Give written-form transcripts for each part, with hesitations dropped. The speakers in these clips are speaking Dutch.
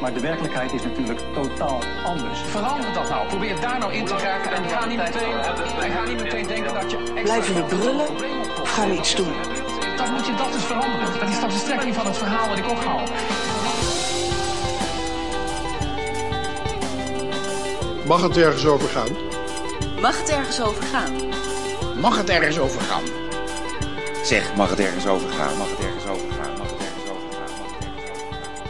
Maar de werkelijkheid is natuurlijk totaal anders. Verander dat nou. Probeer daar nou in te grijpen en ga niet meteen denken dat je... Blijven we brullen of gaan we iets doen? Dat is veranderen. Dat is de strekking van het verhaal wat ik ook hou. Mag het ergens over gaan? Mag het ergens over gaan? Mag het ergens over gaan? Zeg, mag het ergens over gaan? Mag het ergens over gaan? Mag het ergens over gaan? Mag het ergens over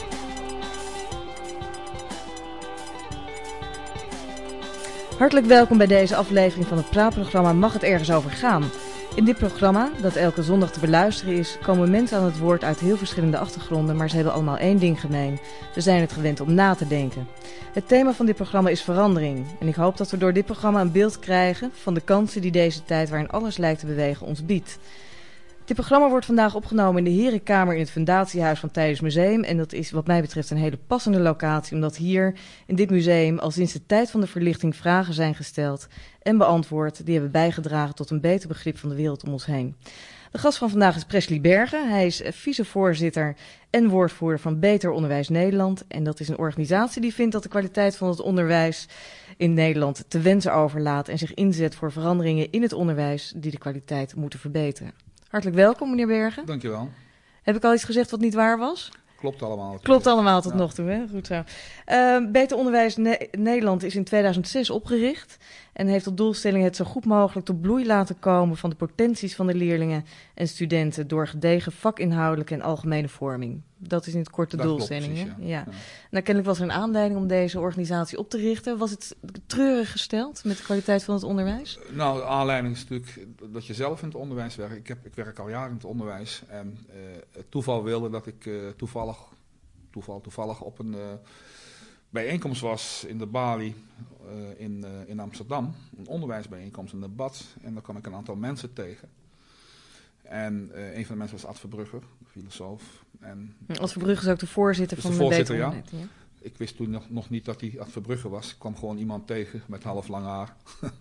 gaan? Hartelijk welkom bij deze aflevering van het praatprogramma Mag het ergens over gaan? In dit programma, dat elke zondag te beluisteren is, komen mensen aan het woord uit heel verschillende achtergronden, maar ze hebben allemaal één ding gemeen. Ze zijn het gewend om na te denken. Het thema van dit programma is verandering. En ik hoop dat we door dit programma een beeld krijgen van de kansen die deze tijd waarin alles lijkt te bewegen ons biedt. Dit programma wordt vandaag opgenomen in de Herenkamer in het Fundatiehuis van Teylers Museum. En dat is wat mij betreft een hele passende locatie, omdat hier in dit museum al sinds de tijd van de verlichting vragen zijn gesteld en beantwoord die hebben bijgedragen tot een beter begrip van de wereld om ons heen. De gast van vandaag is Presley Bergen. Hij is vicevoorzitter en woordvoerder van Beter Onderwijs Nederland. En dat is een organisatie die vindt dat de kwaliteit van het onderwijs in Nederland te wensen overlaat en zich inzet voor veranderingen in het onderwijs die de kwaliteit moeten verbeteren. Hartelijk welkom, meneer Bergen. Dankjewel. Heb ik al iets gezegd wat niet waar was? Klopt allemaal. Klopt allemaal tot nog toe, hè? Goed zo. Beter Onderwijs Nederland is in 2006 opgericht en heeft tot doelstelling het zo goed mogelijk tot bloei laten komen van de potenties van de leerlingen en studenten door gedegen vakinhoudelijke en algemene vorming. Dat is in het kort de doelstelling. Precies, ja. Nou, kennelijk was er een aanleiding om deze organisatie op te richten. Was het treurig gesteld met de kwaliteit van het onderwijs? Nou, de aanleiding is natuurlijk dat je zelf in het onderwijs werkt. Ik werk al jaren in het onderwijs en het toeval wilde dat ik toevallig op een bijeenkomst was in de Bali in Amsterdam. Een onderwijsbijeenkomst, een debat. En daar kwam ik een aantal mensen tegen. En een van de mensen was Ad Verbrugge, filosoof. Ad Verbrugge is ook de voorzitter van de Beter Onderwijs. Ja. Ik wist toen nog niet dat hij Ad Verbrugge was. Ik kwam gewoon iemand tegen met half lang haar.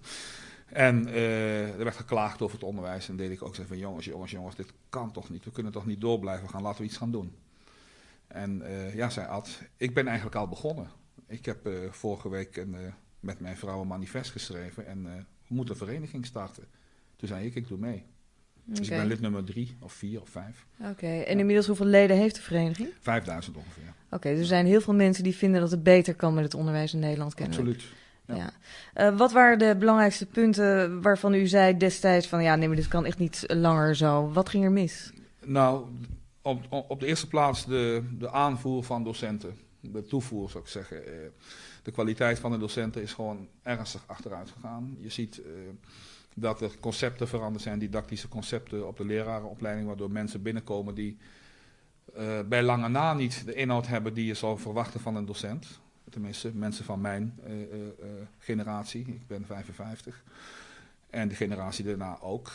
En er werd geklaagd over het onderwijs. En deed ik ook zeggen van jongens, dit kan toch niet. We kunnen toch niet door blijven gaan, laten we iets gaan doen. En zei Ad, ik ben eigenlijk al begonnen. Ik heb vorige week met mijn vrouw een manifest geschreven en we moeten een vereniging starten. Toen zei ik doe mee. Dus ik ben lid nummer 3 of 4 of 5. Oké, en inmiddels hoeveel leden heeft de vereniging? 5000 ongeveer. Oké, dus er zijn heel veel mensen die vinden dat het beter kan met het onderwijs in Nederland. Kennelijk. Absoluut. Ja. Wat waren de belangrijkste punten waarvan u zei destijds van maar dit kan echt niet langer zo. Wat ging er mis? Nou, op de eerste plaats de aanvoer van docenten. De toevoer zou ik zeggen. De kwaliteit van de docenten is gewoon ernstig achteruit gegaan. Je ziet dat er concepten veranderd zijn, didactische concepten op de lerarenopleiding, waardoor mensen binnenkomen die bij lange na niet de inhoud hebben die je zou verwachten van een docent. Tenminste, mensen van mijn generatie, ik ben 55, en de generatie daarna ook.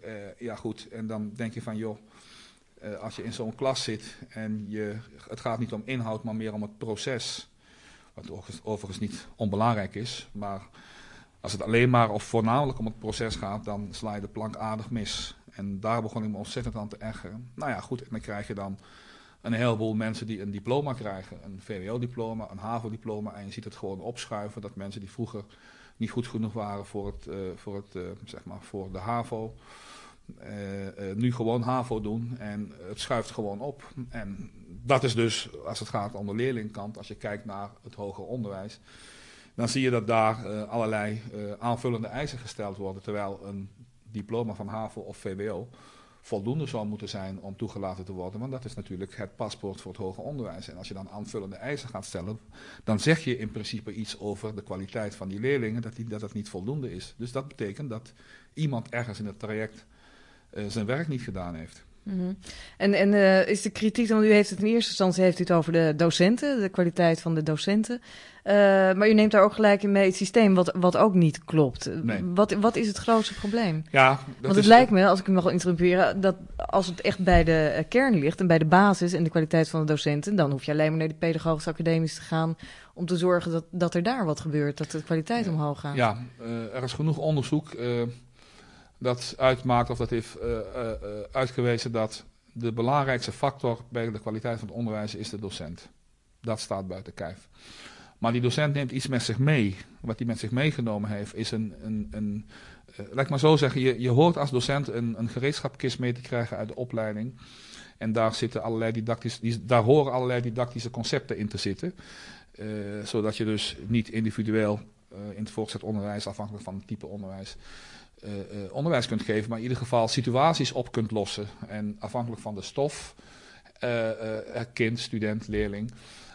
En dan denk je van als je in zo'n klas zit en het gaat niet om inhoud, maar meer om het proces, wat overigens niet onbelangrijk is, maar als het alleen maar of voornamelijk om het proces gaat, dan sla je de plank aardig mis. En daar begon ik me ontzettend aan te ergeren. Nou ja, goed, en dan krijg je dan een heleboel mensen die een diploma krijgen. Een VWO-diploma, een HAVO-diploma. En je ziet het gewoon opschuiven dat mensen die vroeger niet goed genoeg waren voor de HAVO, nu gewoon HAVO doen. En het schuift gewoon op. En dat is dus, als het gaat om de leerlingkant, als je kijkt naar het hoger onderwijs, dan zie je dat daar allerlei aanvullende eisen gesteld worden, terwijl een diploma van HAVO of VWO voldoende zou moeten zijn om toegelaten te worden, want dat is natuurlijk het paspoort voor het hoger onderwijs. En als je dan aanvullende eisen gaat stellen, dan zeg je in principe iets over de kwaliteit van die leerlingen, dat het niet voldoende is. Dus dat betekent dat iemand ergens in het traject zijn werk niet gedaan heeft. Mm-hmm. En is de kritiek, want u heeft het in eerste instantie het over de docenten, de kwaliteit van de docenten. Maar u neemt daar ook gelijk in mee het systeem wat ook niet klopt. Nee. Wat is het grootste probleem? Ja, want het lijkt me, als ik u mag interrumperen, dat als het echt bij de kern ligt en bij de basis en de kwaliteit van de docenten, dan hoef je alleen maar naar de pedagogische academies te gaan om te zorgen dat er daar wat gebeurt, dat de kwaliteit omhoog gaat. Ja, er is genoeg onderzoek dat uitmaakt of dat heeft uitgewezen dat de belangrijkste factor bij de kwaliteit van het onderwijs is de docent. Dat staat buiten kijf. Maar die docent neemt iets met zich mee. Wat hij met zich meegenomen heeft is laat ik maar zo zeggen, je hoort als docent een gereedschapkist mee te krijgen uit de opleiding. En daar horen allerlei didactische concepten in te zitten. Zodat je dus niet individueel in het voortgezet onderwijs, afhankelijk van het type onderwijs kunt geven, maar in ieder geval situaties op kunt lossen. En afhankelijk van de stof, kind, student, leerling,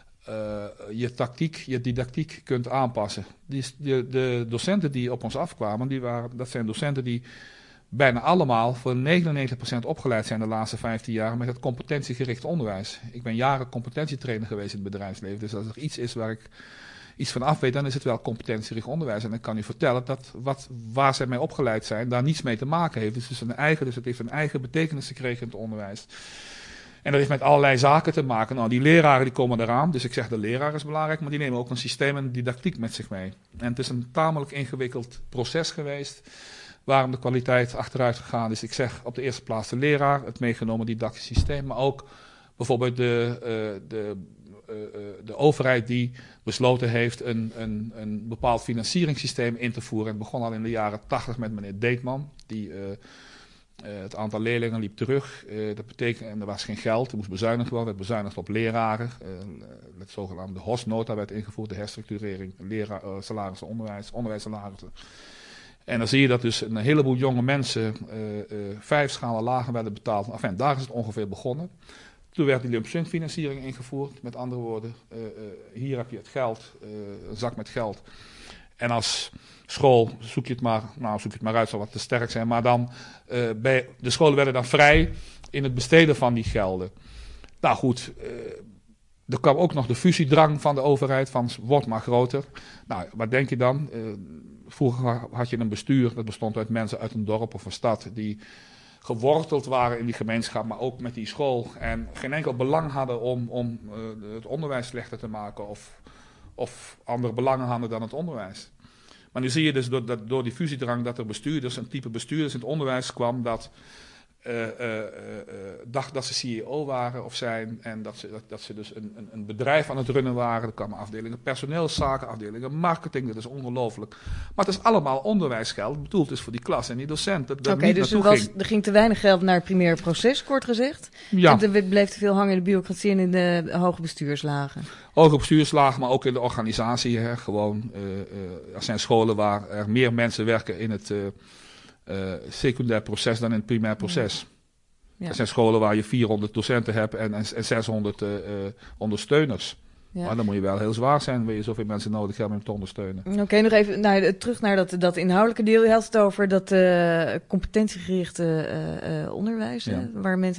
je tactiek, je didactiek kunt aanpassen. De docenten die op ons afkwamen, dat zijn docenten die bijna allemaal voor 99% opgeleid zijn de laatste 15 jaar met het competentiegericht onderwijs. Ik ben jaren competentietrainer geweest in het bedrijfsleven, dus als er iets is waar ik iets van af weet, dan is het wel competentiegericht onderwijs. En ik kan u vertellen dat waar zij mee opgeleid zijn, daar niets mee te maken heeft. Dus het heeft een eigen betekenis gekregen in het onderwijs. En dat heeft met allerlei zaken te maken. Nou, die leraren die komen eraan, dus ik zeg de leraar is belangrijk, maar die nemen ook een systeem en didactiek met zich mee. En het is een tamelijk ingewikkeld proces geweest, waarom de kwaliteit achteruit gegaan is. Ik zeg op de eerste plaats de leraar, het meegenomen didactisch systeem, maar ook bijvoorbeeld de overheid die besloten heeft een bepaald financieringssysteem in te voeren. Het begon al in de jaren 80 met meneer Deetman, die het aantal leerlingen liep terug. Dat betekent, en er was geen geld, er moest bezuinigd worden, werd bezuinigd op leraren. Het zogenaamde HOS-nota werd ingevoerd, de herstructurering, salarissen, onderwijssalarissen. En dan zie je dat dus een heleboel jonge mensen 5 schalen lager werden betaald. Enfin, daar is het ongeveer begonnen. Toen werd die lump sum financiering ingevoerd. Met andere woorden, hier heb je het geld, een zak met geld. En als school zoek je het maar uit, zal wat te sterk zijn. Maar dan, de scholen werden dan vrij in het besteden van die gelden. Nou goed, er kwam ook nog de fusiedrang van de overheid, van word maar groter. Nou, wat denk je dan? Vroeger had je een bestuur, dat bestond uit mensen uit een dorp of een stad, die geworteld waren in die gemeenschap, maar ook met die school. En geen enkel belang hadden om het onderwijs slechter te maken of andere belangen hadden dan het onderwijs. Maar nu zie je dus door die fusiedrang dat er een type bestuurders in het onderwijs kwam dat dacht dat ze CEO waren of zijn en dat ze dus een bedrijf aan het runnen waren. Er kwamen afdelingen personeelszaken, afdelingen marketing, dat is ongelooflijk. Maar het is allemaal onderwijsgeld, bedoeld is voor die klas en die docent. Oké, dus er ging te weinig geld naar het primaire proces, kort gezegd. Ja. En er bleef te veel hangen in de bureaucratie en in de hoge bestuurslagen. Hoge bestuurslagen, maar ook in de organisatie. Hè. Gewoon, er zijn scholen waar er meer mensen werken in het secundair proces dan in het primair proces. Ja. Er zijn scholen waar je 400 docenten hebt en 600 ondersteuners. Ja. Maar dan moet je wel heel zwaar zijn, wil je zoveel mensen nodig hebben om te ondersteunen. Oké, nog even terug naar dat inhoudelijke deel. Je had het over dat competentiegerichte onderwijs, ja. Waar mensen...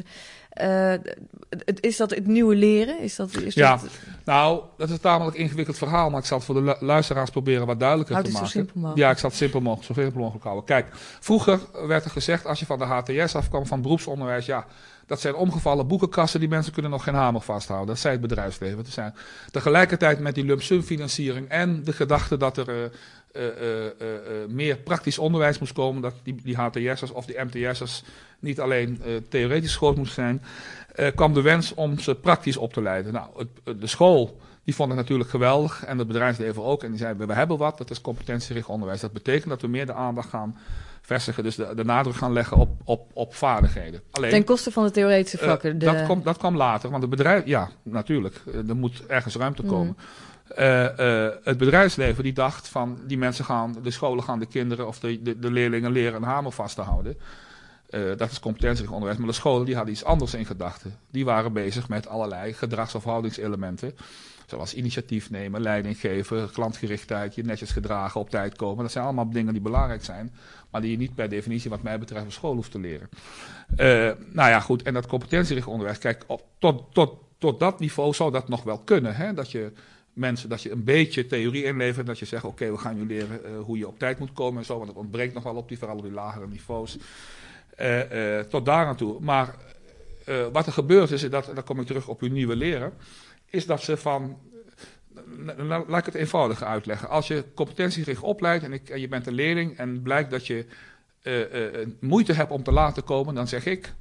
is dat het nieuwe leren? Nou, dat is een tamelijk ingewikkeld verhaal, maar ik zal het voor de luisteraars proberen wat duidelijker te maken. Zo simpel mogelijk. Ja, ik zal het simpel mogelijk, zoveel mogelijk houden. Kijk, vroeger werd er gezegd, als je van de HTS afkwam, van beroepsonderwijs, ja, dat zijn omgevallen boekenkassen, die mensen kunnen nog geen hamer vasthouden. Dat zei het bedrijfsleven. Dat zijn tegelijkertijd met die lump sum financiering en de gedachte dat er meer praktisch onderwijs moest komen, dat die HTS'ers of die MTS'ers niet alleen theoretisch groot moesten zijn, kwam de wens om ze praktisch op te leiden. Nou, de school die vond het natuurlijk geweldig en het bedrijfsleven ook. En die zeiden, we hebben wat, dat is competentiegericht onderwijs. Dat betekent dat we meer de aandacht gaan vestigen, dus de nadruk gaan leggen op vaardigheden. Alleen, ten koste van de theoretische vakken? Dat kwam later, want het bedrijf, ja, natuurlijk, er moet ergens ruimte komen. Het bedrijfsleven die dacht van, de scholen gaan de kinderen of de leerlingen leren een hamer vast te houden. Dat is competentiegericht onderwijs, maar de scholen die hadden iets anders in gedachten. Die waren bezig met allerlei gedrags- of houdingselementen. Zoals initiatief nemen, leiding geven, klantgerichtheid, je netjes gedragen, op tijd komen. Dat zijn allemaal dingen die belangrijk zijn, maar die je niet per definitie wat mij betreft op school hoeft te leren. Nou ja, goed, en dat competentiegericht onderwijs, kijk, tot dat niveau zou dat nog wel kunnen. Hè? Dat je een beetje theorie inlevert, dat je zegt, oké, we gaan je leren hoe je op tijd moet komen en zo, want het ontbreekt nog wel vooral op die lagere niveaus. Tot daar aan toe. Maar wat er gebeurt is, en dan kom ik terug op uw nieuwe leren, is dat ze laat ik het eenvoudig uitleggen. Als je competentiegericht opleidt en je bent een leerling en blijkt dat je moeite hebt om te laten komen, dan zeg ik,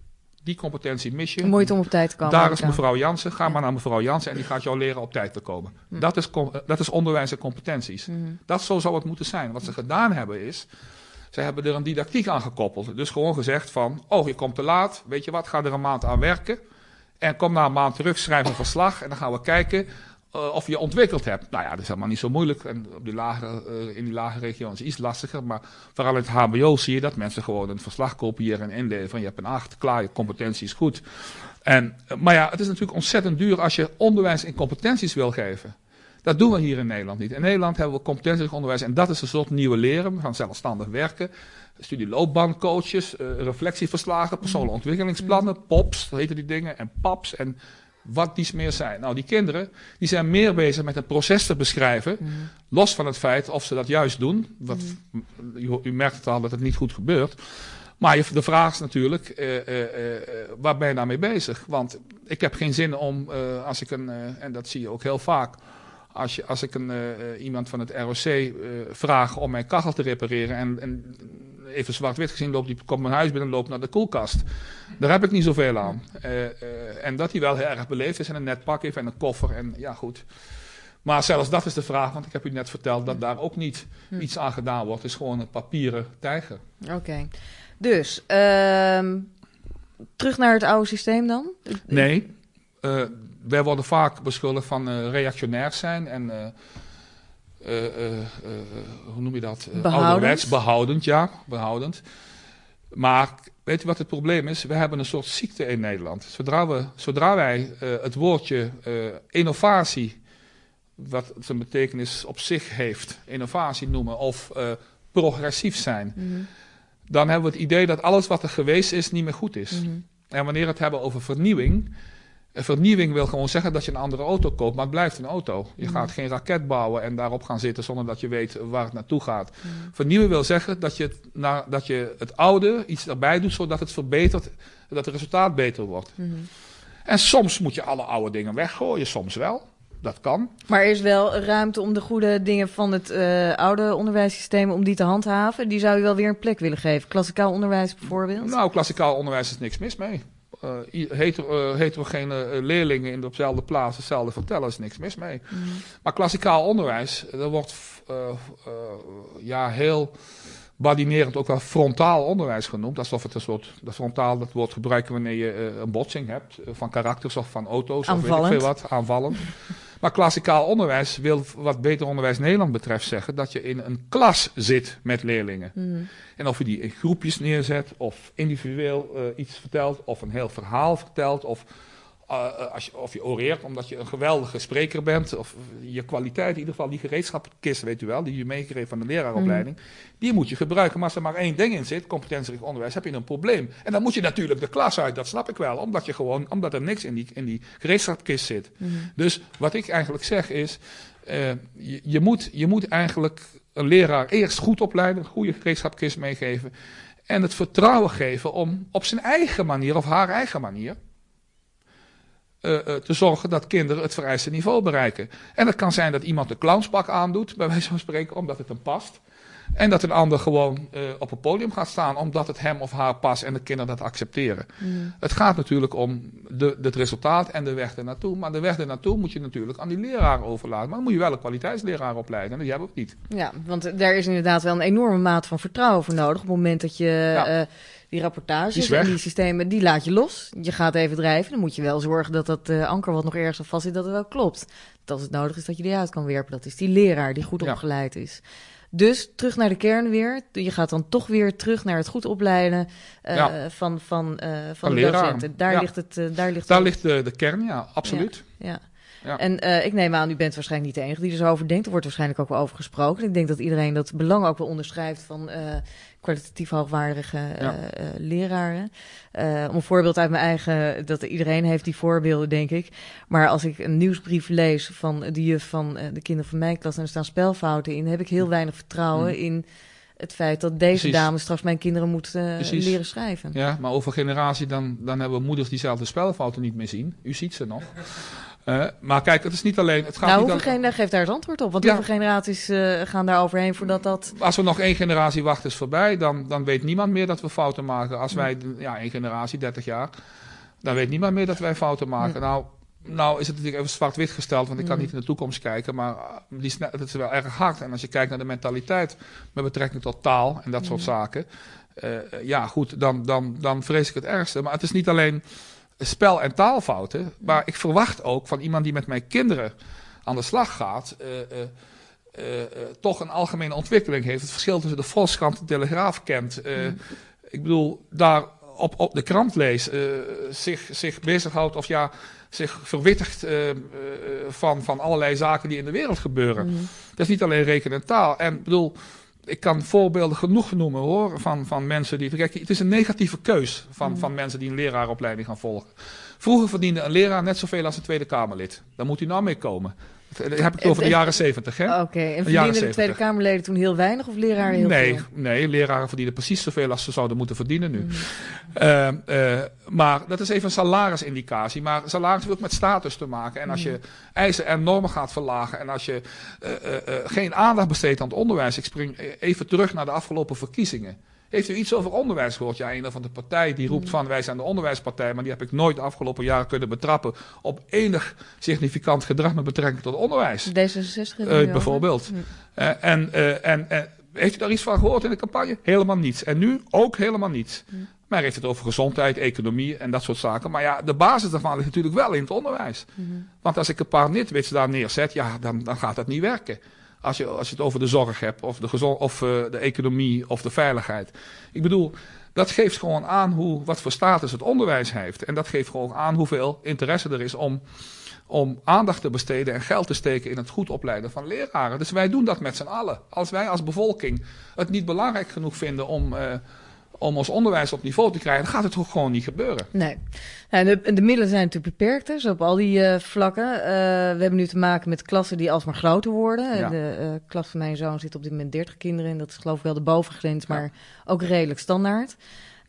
Die competentie mis je. Moeite om op tijd te komen. Daar is mevrouw Jansen. Ga maar naar mevrouw Jansen en die gaat jou leren op tijd te komen. Dat is onderwijs en competenties. Zo zou het moeten zijn. Wat ze gedaan hebben is, ze hebben er een didactiek aan gekoppeld. Dus gewoon gezegd van, je komt te laat. Weet je wat, ga er een maand aan werken. En kom na een maand terug, schrijf een verslag. En dan gaan we kijken of je ontwikkeld hebt. Nou ja, dat is helemaal niet zo moeilijk. En op in die lage regio is het iets lastiger. Maar vooral in het hbo zie je dat mensen gewoon een verslag kopiëren en inleveren. Je hebt een 8, klaar, je competentie is goed. Maar ja, het is natuurlijk ontzettend duur als je onderwijs in competenties wil geven. Dat doen we hier in Nederland niet. In Nederland hebben we competentieonderwijs en dat is een soort nieuwe leren. We gaan zelfstandig werken. Studieloopbaancoaches, reflectieverslagen, persoonlijke ontwikkelingsplannen, POPs, dat heten die dingen, en PAPs en wat dies meer zijn. Nou, die kinderen die zijn meer bezig met een proces te beschrijven, los van het feit of ze dat juist doen. U merkt het al dat het niet goed gebeurt. Maar de vraag is natuurlijk, waar ben je nou mee bezig? Want ik heb geen zin om, als ik en dat zie je ook heel vaak, als ik iemand van het ROC vraag om mijn kachel te repareren en even zwart-wit gezien komt mijn huis binnen en loopt naar de koelkast. Daar heb ik niet zoveel aan. En dat hij wel heel erg beleefd is en een net pak heeft en een koffer en ja goed. Maar zelfs dat is de vraag, want ik heb u net verteld dat daar ook niet iets aan gedaan wordt. Het is gewoon een papieren tijger. Oké. Dus, terug naar het oude systeem dan? Nee. Wij worden vaak beschuldigd van reactionair zijn en hoe noem je dat? Ouderwets, behoudend. Maar weet u wat het probleem is? We hebben een soort ziekte in Nederland. Zodra wij het woordje innovatie, wat zijn betekenis op zich heeft, innovatie noemen of progressief zijn, dan hebben we het idee dat alles wat er geweest is niet meer goed is. En wanneer we het hebben over vernieuwing, vernieuwing wil gewoon zeggen dat je een andere auto koopt, maar het blijft een auto. Je gaat geen raket bouwen en daarop gaan zitten zonder dat je weet waar het naartoe gaat. Vernieuwen wil zeggen dat je het oude iets erbij doet, zodat het verbetert, dat het resultaat beter wordt. En soms moet je alle oude dingen weggooien, soms wel. Dat kan. Maar er is wel ruimte om de goede dingen van het oude onderwijssysteem, om die te handhaven. Die zou je wel weer een plek willen geven. Klassikaal onderwijs bijvoorbeeld? Nou, klassikaal onderwijs is niks mis mee. Heterogene leerlingen in dezelfde plaats hetzelfde vertellen is niks mis mee. Maar klassikaal onderwijs, dat wordt heel badinerend ook wel frontaal onderwijs genoemd. Alsof het een soort, frontaal, dat woord gebruiken wanneer je een botsing hebt van karakters of van auto's. Aanvallend. Of weet ik veel wat, aanvallend. Maar klassikaal onderwijs wil, wat Beter Onderwijs Nederland betreft, zeggen dat je in een klas zit met leerlingen. En of je die in groepjes neerzet, of individueel iets vertelt, of een heel verhaal vertelt, of je oreert omdat je een geweldige spreker bent, of je kwaliteit, in ieder geval die gereedschapkist, weet u wel, die je meegekregen van de leraaropleiding, die moet je gebruiken. Maar als er maar één ding in zit, competentiegericht onderwijs, heb je een probleem. En dan moet je natuurlijk de klas uit, dat snap ik wel, omdat er niks in die gereedschapkist zit. Dus wat ik eigenlijk zeg is, je moet eigenlijk een leraar eerst goed opleiden, een goede gereedschapkist meegeven, en het vertrouwen geven om op zijn eigen manier of haar eigen manier te zorgen dat kinderen het vereiste niveau bereiken. En het kan zijn dat iemand een clownspak aandoet, bij wijze van spreken, omdat het hem past. En dat een ander gewoon op een podium gaat staan, omdat het hem of haar past en de kinderen dat accepteren. Het gaat natuurlijk om het resultaat en de weg ernaartoe. Maar de weg ernaartoe moet je natuurlijk aan die leraar overlaten. Maar dan moet je wel een kwaliteitsleraar opleiden. En die hebben we niet. Ja, want daar is inderdaad wel een enorme mate van vertrouwen voor nodig. Op het moment dat je die rapportages en die systemen, die laat je los. Je gaat even drijven. Dan moet je wel zorgen dat dat anker wat nog ergens vast zit, dat het wel klopt. Dat als het nodig is, dat je die uit kan werpen. Dat is die leraar die goed opgeleid is. Dus terug naar de kern weer. Je gaat dan toch weer terug naar het goed opleiden van de docenten. Daar ligt de kern, ja, absoluut. Ja. En ik neem aan, u bent waarschijnlijk niet de enige die er zo over denkt. Er wordt waarschijnlijk ook wel over gesproken. Ik denk dat iedereen dat belang ook wel onderschrijft van kwalitatief hoogwaardige leraren. Om een voorbeeld uit mijn eigen, dat iedereen heeft die voorbeelden, denk ik. Maar als ik een nieuwsbrief lees van de juf van de kinderen van mijn klas en er staan spelfouten in, heb ik heel weinig vertrouwen in het feit dat deze dame straks mijn kinderen moet leren schrijven. Ja, maar over generatie dan hebben we moeders die zelf de spelfouten niet meer zien. U ziet ze nog. Maar kijk, het is niet alleen... Het gaat Geef daar het antwoord op. Want hoeveel generaties gaan daar overheen voordat dat... Als we nog 1 generatie wachten is voorbij, dan weet niemand meer dat we fouten maken. Als wij, 1 generatie, 30 jaar, dan weet niemand meer dat wij fouten maken. Nou is het natuurlijk even zwart-wit gesteld, want ik kan niet in de toekomst kijken. Maar het is wel erg hard. En als je kijkt naar de mentaliteit met betrekking tot taal en dat soort zaken. Dan vrees ik het ergste. Maar het is niet alleen spel- en taalfouten. Maar ik verwacht ook van iemand die met mijn kinderen aan de slag gaat... toch een algemene ontwikkeling heeft. Het verschil tussen de Volkskrant en de Telegraaf kent. Ik bedoel, daar op de krant leest, zich bezighoudt of zich verwittigt van allerlei zaken die in de wereld gebeuren. Dat is niet alleen rekenen en taal. En bedoel, ik kan voorbeelden genoeg noemen hoor, van mensen die... Kijk, het is een negatieve keus van mensen die een leraaropleiding gaan volgen. Vroeger verdiende een leraar net zoveel als een Tweede Kamerlid. Daar moet u nou mee komen. Dan heb ik het over de jaren 70, hè? Oké, en verdienden de Tweede Kamerleden toen heel weinig of leraren heel veel? Nee, leraren verdienen precies zoveel als ze zouden moeten verdienen nu. Maar dat is even een salarisindicatie. Maar salaris heeft ook met status te maken. En als je eisen en normen gaat verlagen en als je geen aandacht besteedt aan het onderwijs... Ik spring even terug naar de afgelopen verkiezingen. Heeft u iets over onderwijs gehoord? Ja, een van de partijen die roept van wij zijn de onderwijspartij, maar die heb ik nooit de afgelopen jaren kunnen betrappen op enig significant gedrag met betrekking tot onderwijs. D66 bijvoorbeeld. En heeft u daar iets van gehoord in de campagne? Helemaal niets. En nu ook helemaal niets. Maar hij heeft het over gezondheid, economie en dat soort zaken. Maar ja, de basis daarvan ligt natuurlijk wel in het onderwijs. Want als ik een paar nitwits daar neerzet, dan gaat dat niet werken. Als je het over de zorg hebt, of de economie, of de veiligheid. Ik bedoel, dat geeft gewoon aan wat voor status het onderwijs heeft. En dat geeft gewoon aan hoeveel interesse er is om aandacht te besteden en geld te steken in het goed opleiden van leraren. Dus wij doen dat met z'n allen. Als wij als bevolking het niet belangrijk genoeg vinden om ons onderwijs op niveau te krijgen, dan gaat het ook gewoon niet gebeuren. Nee. De middelen zijn natuurlijk beperkt, dus op al die vlakken. We hebben nu te maken met klassen die alsmaar groter worden. Ja. De klas van mijn zoon zit op dit moment 30 kinderen en dat is geloof ik wel de bovengrens, maar ook redelijk standaard.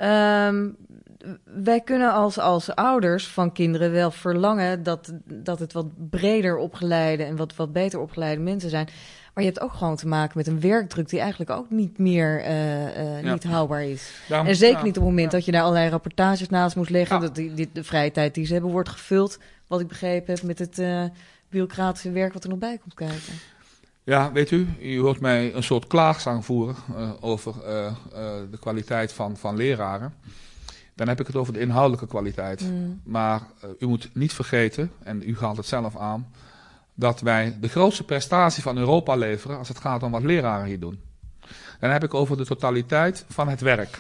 Wij kunnen als ouders van kinderen wel verlangen dat het wat breder opgeleide en wat beter opgeleide mensen zijn. Maar je hebt ook gewoon te maken met een werkdruk die eigenlijk ook niet meer niet houbaar is. En zeker niet op het moment dat je daar allerlei rapportages naast moet leggen. Dat de vrije tijd die ze hebben wordt gevuld, wat ik begrepen heb, met het bureaucratische werk wat er nog bij komt kijken. Ja, weet u hoort mij een soort klaagzang voeren over de kwaliteit van leraren. Dan heb ik het over de inhoudelijke kwaliteit. Maar u moet niet vergeten, en u haalt het zelf aan, dat wij de grootste prestatie van Europa leveren als het gaat om wat leraren hier doen. Dan heb ik over de totaliteit van het werk.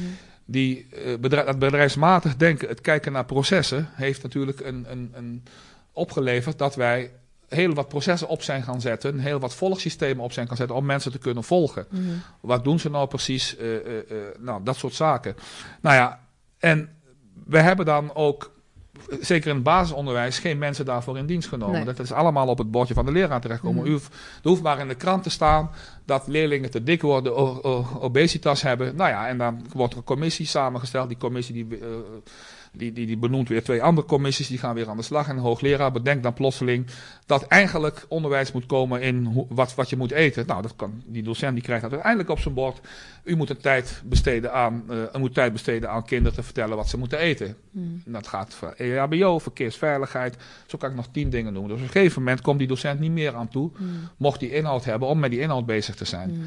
Dat bedrijfsmatig denken, het kijken naar processen, heeft natuurlijk een opgeleverd dat wij heel wat processen op zijn gaan zetten, heel wat volgsystemen op zijn gaan zetten om mensen te kunnen volgen. Wat doen ze nou precies? Dat soort zaken. Nou ja, en we hebben dan ook, zeker in het basisonderwijs, geen mensen daarvoor in dienst genomen. Nee. Dat is allemaal op het bordje van de leraar terechtkomen. Er hoeft maar in de krant te staan dat leerlingen te dik worden, obesitas hebben. Nou ja, en dan wordt er een commissie samengesteld. Die commissie die benoemt weer 2 andere commissies, die gaan weer aan de slag. En de hoogleraar bedenkt dan plotseling dat eigenlijk onderwijs moet komen in wat je moet eten. Nou, die docent die krijgt dat uiteindelijk op zijn bord. U moet tijd besteden aan kinderen te vertellen wat ze moeten eten. Dat gaat voor EHBO, verkeersveiligheid. Zo kan ik nog 10 dingen noemen. Dus op een gegeven moment komt die docent niet meer aan toe, mocht die inhoud hebben, om met die inhoud bezig te zijn.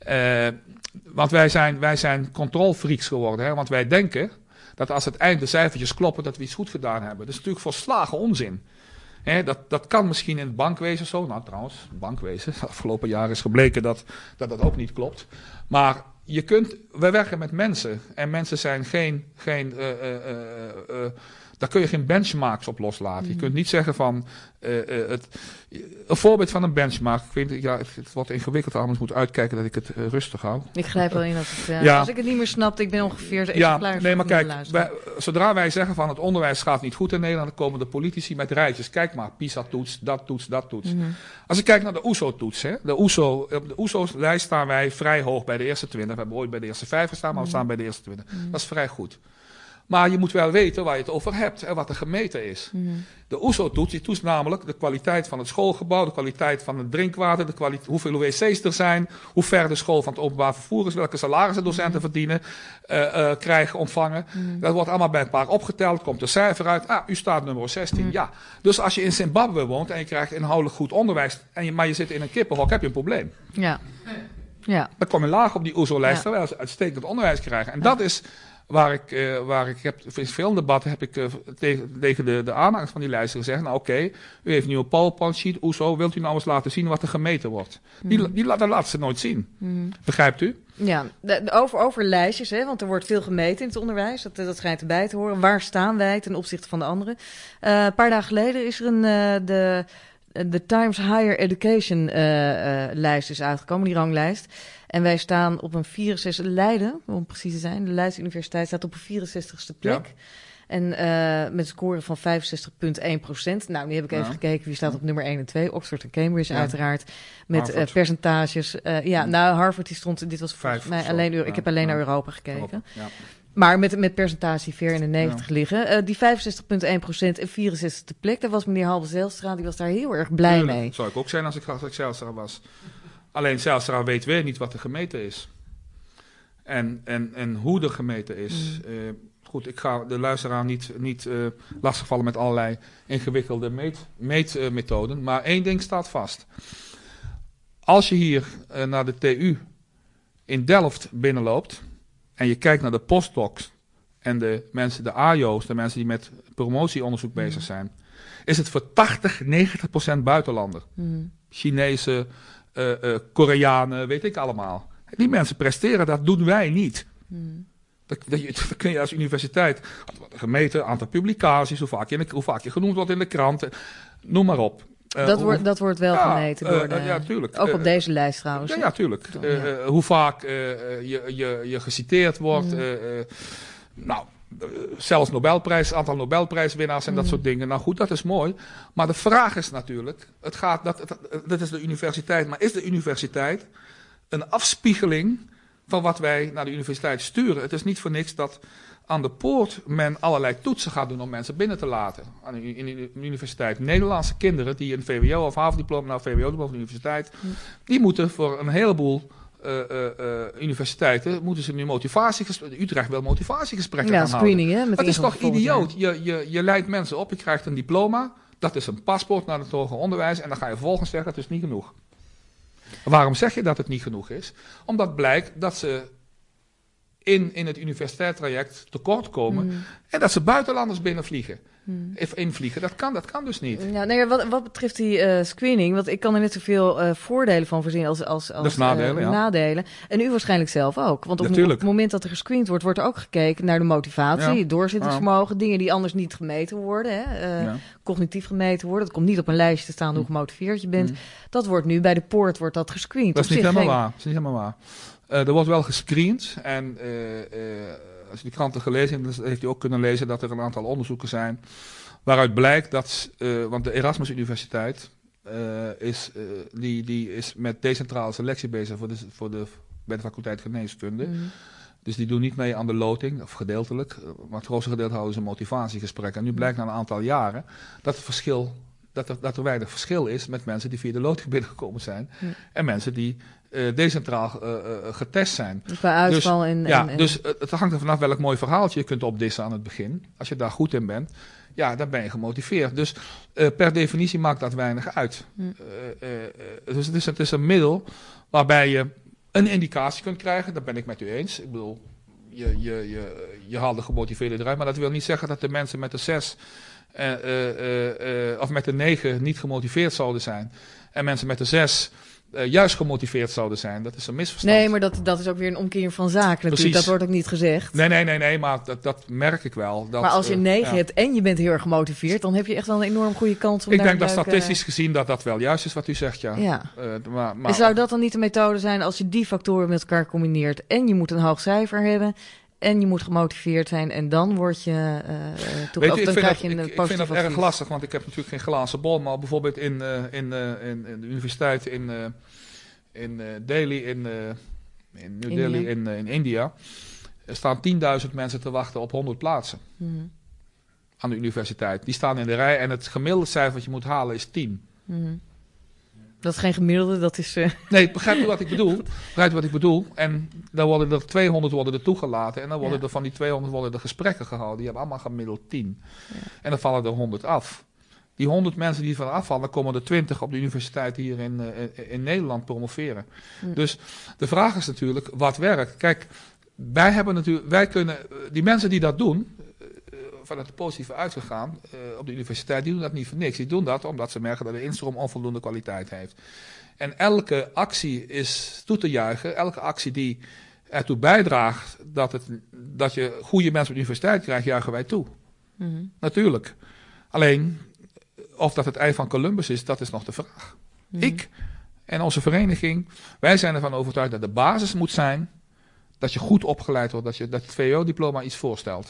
Want wij zijn controlfreaks geworden. Hè? Want wij denken dat als het eind de cijfertjes kloppen, dat we iets goed gedaan hebben. Dat is natuurlijk volslagen onzin. Dat kan misschien in het bankwezen zo. Nou trouwens, bankwezen. De afgelopen jaren is gebleken dat ook niet klopt. Maar wij werken met mensen. En mensen zijn daar kun je geen benchmarks op loslaten. Je kunt niet zeggen van een voorbeeld van een benchmark. Ik weet, het wordt ingewikkeld, anders moet uitkijken dat ik het rustig hou. Ik grijp wel in als ik het niet meer snap. Ik ben ongeveer maar kijk, zodra wij zeggen van het onderwijs gaat niet goed in Nederland, dan komen de politici met rijtjes. Kijk maar, PISA-toets, dat toets. Als ik kijk naar de OESO-toets, op de OESO-lijst staan wij vrij hoog bij de eerste 20. We hebben ooit bij de eerste 5 gestaan, maar we staan bij de eerste 20. Dat is vrij goed. Maar je moet wel weten waar je het over hebt en wat er gemeten is. De OESO-toets, die toetst namelijk de kwaliteit van het schoolgebouw, de kwaliteit van het drinkwater, hoeveel wc's er zijn, hoe ver de school van het openbaar vervoer is, welke salarissen docenten verdienen, krijgen, ontvangen. Dat wordt allemaal bij elkaar opgeteld, komt een cijfer uit. U staat nummer 16, ja. Dus als je in Zimbabwe woont en je krijgt inhoudelijk goed onderwijs, maar je zit in een kippenhok, heb je een probleem. Ja. Dan kom je laag op die OESO-lijst, terwijl ze uitstekend onderwijs krijgen. En dat is waar ik heb, in veel debatten heb ik tegen de aanhangers van die lijst gezegd, nou oké, u heeft nu een PowerPoint-sheet, OESO, wilt u nou eens laten zien wat er gemeten wordt? Dat laat ze nooit zien. Begrijpt u? Ja, over lijstjes, hè, want er wordt veel gemeten in het onderwijs. Dat schijnt erbij te horen. Waar staan wij ten opzichte van de anderen? Een paar dagen geleden is er de Times Higher Education lijst is uitgekomen, die ranglijst. En wij staan op een 64, Leiden, om precies te zijn. De Leidse Universiteit staat op een 64ste plek. Ja. En met een score van 65,1%. Nou, nu heb ik even gekeken wie staat op nummer 1 en 2. Oxford en Cambridge uiteraard. Met percentages. Harvard die stond, dit was volgens mij alleen, ik heb alleen naar Europa gekeken. Ja. Maar met percentage ver in de 90 liggen. Die 65,1% en 64e plek, daar was meneer Halbe Zijlstra, die was daar heel erg blij mee. Dat zou ik ook zijn als ik Zijlstra was. Alleen Zijlstra weet weer niet wat er gemeten is. En hoe er gemeten is. Goed, ik ga de luisteraar niet lastigvallen met allerlei ingewikkelde meetmethoden. Maar één ding staat vast. Als je hier naar de TU in Delft binnenloopt en je kijkt naar de postdocs en de mensen, de AJO's, de mensen die met promotieonderzoek bezig zijn, is het voor 80-90% buitenlander. Chinezen, Koreanen, weet ik allemaal. Die mensen presteren, dat doen wij niet. Dat kun je als universiteit, gemeten, aantal publicaties, hoe vaak je genoemd wordt in de kranten, noem maar op. Dat wordt wel gemeten door ja, tuurlijk. Ook op deze lijst trouwens. Ja, tuurlijk. Hoe vaak je geciteerd wordt. Zelfs aantal Nobelprijswinnaars en dat soort dingen. Nou goed, dat is mooi. Maar de vraag is natuurlijk, dat is de universiteit, maar is de universiteit een afspiegeling van wat wij naar de universiteit sturen? Het is niet voor niks dat aan de poort men allerlei toetsen gaat doen om mensen binnen te laten. In de universiteit. Nederlandse kinderen die een VWO of HAVO-diploma, nou VWO-diploma van de universiteit, die moeten voor een heleboel universiteiten moeten ze nu Utrecht wil motivatiegesprekken gaan screening, houden. Hè, dat is toch idioot? Je leidt mensen op, je krijgt een diploma, dat is een paspoort naar het hoger onderwijs en dan ga je vervolgens zeggen het is niet genoeg. Waarom zeg je dat het niet genoeg is? Omdat blijkt dat ze in het universitair traject tekort komen en dat ze buitenlanders binnenvliegen. Invliegen, dat kan dus niet. Ja, wat betreft die screening, want ik kan er net zoveel voordelen van voorzien als nadelen. En u waarschijnlijk zelf ook. Want op het moment dat er gescreend wordt er ook gekeken naar de motivatie, doorzettingsvermogen, dingen die anders niet gemeten worden, cognitief gemeten worden. Dat komt niet op een lijstje te staan hoe gemotiveerd je bent. Dat wordt nu bij de poort dat gescreend. Dat is niet helemaal waar. Er wordt wel gescreend en als je de kranten gelezen hebt, heeft u ook kunnen lezen dat er een aantal onderzoeken zijn waaruit blijkt dat, want de Erasmus Universiteit is met decentrale selectie bezig bij de faculteit geneeskunde. Dus die doen niet mee aan de loting, of gedeeltelijk, maar het grootste gedeelte houden ze motivatiegesprekken. En nu blijkt na een aantal jaren dat er weinig verschil is met mensen die via de loting binnengekomen zijn en mensen die decentraal getest zijn. Qua uitval dus het hangt er vanaf welk mooi verhaaltje je kunt opdissen aan het begin. Als je daar goed in bent, dan ben je gemotiveerd. Dus per definitie maakt dat weinig uit. Dus het is een middel waarbij je een indicatie kunt krijgen. Dat ben ik met u eens. Ik bedoel, je haalt de gemotiveerde eruit, maar dat wil niet zeggen dat de mensen met de 6 of met de 9 niet gemotiveerd zouden zijn. En mensen met de 6 juist gemotiveerd zouden zijn. Dat is een misverstand. Nee, maar dat is ook weer een omkeer van zaken natuurlijk. Dat wordt ook niet gezegd. Nee, maar dat merk ik wel. Maar als je 9 hebt en je bent heel erg gemotiveerd, dan heb je echt wel een enorm goede kans om ik denk dat statistisch gezien dat wel juist is wat u zegt, ja. Maar zou dat dan niet de methode zijn als je die factoren met elkaar combineert en je moet een hoog cijfer hebben en je moet gemotiveerd zijn en dan word je ik vind dat erg lastig, want ik heb natuurlijk geen glazen bol, maar bijvoorbeeld in de universiteit in Delhi, in New Delhi in India, Er staan 10.000 mensen te wachten op 100 plaatsen. Aan de universiteit. Die staan in de rij en het gemiddelde cijfer wat je moet halen is 10. Dat is geen gemiddelde, dat is... Nee, begrijp je wat ik bedoel? En dan worden er 200 worden er toegelaten. En dan worden er van die 200 worden er gesprekken gehouden. Die hebben allemaal gemiddeld 10. Ja. En dan vallen er 100 af. Die 100 mensen die van afvallen, komen er 20 op de universiteit hier in Nederland promoveren. Dus de vraag is natuurlijk, wat werkt? Kijk, wij kunnen, die mensen die dat doen, vanuit de positieve uitgegaan op de universiteit, die doen dat niet voor niks. Die doen dat omdat ze merken dat de instroom onvoldoende kwaliteit heeft. En elke actie is toe te juichen. Elke actie die ertoe bijdraagt dat je goede mensen op de universiteit krijgt, juichen wij toe. Natuurlijk. Alleen, of dat het ei van Columbus is, dat is nog de vraag. Ik en onze vereniging, wij zijn ervan overtuigd dat de basis moet zijn dat je goed opgeleid wordt, dat het VWO-diploma iets voorstelt.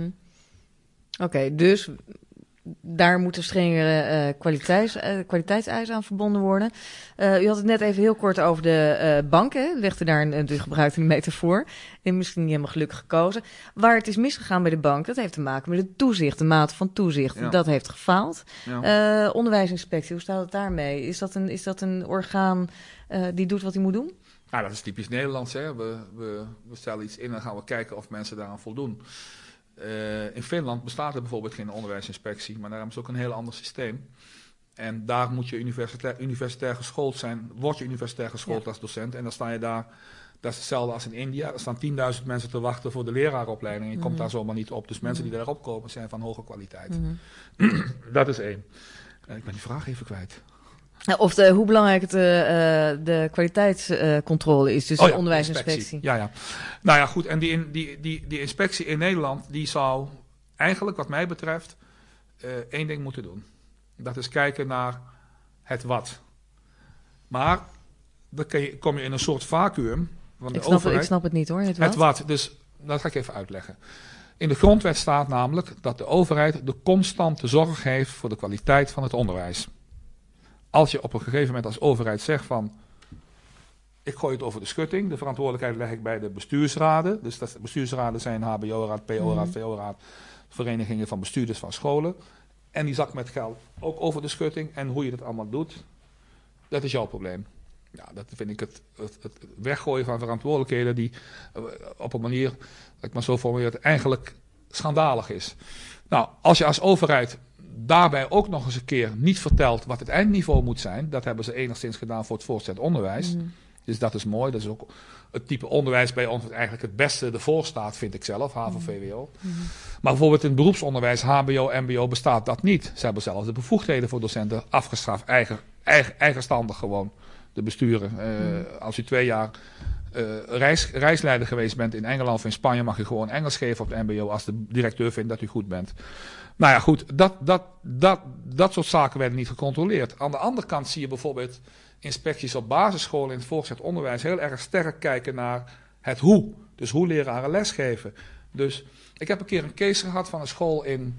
Oké, dus daar moeten strengere kwaliteitseisen aan verbonden worden. U had het net even heel kort over de banken. U legde daar u gebruikte een metafoor. En misschien niet helemaal gelukkig gekozen. Waar het is misgegaan bij de bank, dat heeft te maken met het toezicht, de mate van toezicht. Ja. Dat heeft gefaald. Ja. Onderwijsinspectie, hoe staat het daarmee? Is dat een orgaan die doet wat hij moet doen? Nou, dat is typisch Nederlands. Hè? We stellen iets in en dan gaan we kijken of mensen daaraan voldoen. In Finland bestaat er bijvoorbeeld geen onderwijsinspectie, maar daar hebben ze ook een heel ander systeem. En daar moet je universitair geschoold zijn, word je universitair geschoold als docent. En dan sta je daar, dat is hetzelfde als in India. Er staan 10.000 mensen te wachten voor de leraaropleiding. Je komt daar zomaar niet op. Dus mensen die daarop komen zijn van hoge kwaliteit. Dat is één. Ik ben die vraag even kwijt. Of hoe belangrijk de kwaliteitscontrole is, dus de onderwijsinspectie. Ja. Nou ja, goed. En die inspectie in Nederland, die zou eigenlijk, wat mij betreft, één ding moeten doen. Dat is kijken naar het wat. Maar dan kom je in een soort vacuüm van de overheid. Ik snap het niet hoor, het wat. Dus dat ga ik even uitleggen. In de grondwet staat namelijk dat de overheid de constante zorg heeft voor de kwaliteit van het onderwijs. Als je op een gegeven moment als overheid zegt van, ik gooi het over de schutting, de verantwoordelijkheid leg ik bij de bestuursraden. Dus de bestuursraden zijn HBO-raad, PO-raad, VO-raad, verenigingen van bestuurders van scholen. En die zak met geld ook over de schutting. En hoe je dat allemaal doet, dat is jouw probleem. Ja, dat vind ik het weggooien van verantwoordelijkheden die op een manier, dat ik maar zo formuleer, eigenlijk schandalig is. Nou, als je als overheid daarbij ook nog eens een keer niet vertelt wat het eindniveau moet zijn. Dat hebben ze enigszins gedaan voor het voortgezet onderwijs. Dus dat is mooi. Dat is ook het type onderwijs bij ons wat eigenlijk het beste ervoor staat, vind ik zelf, HAVO-VWO. Maar bijvoorbeeld in het beroepsonderwijs, HBO, MBO, bestaat dat niet. Ze hebben zelfs de bevoegdheden voor docenten afgeschaft. Eigenstandig gewoon, de besturen. Als u 2 jaar reisleider geweest bent in Engeland of in Spanje, mag u gewoon Engels geven op de MBO als de directeur vindt dat u goed bent. Nou ja, goed, dat soort zaken werden niet gecontroleerd. Aan de andere kant zie je bijvoorbeeld inspecties op basisscholen in het voortgezet onderwijs heel erg sterk kijken naar het hoe. Dus hoe leraren lesgeven. Dus ik heb een keer een case gehad van een school in,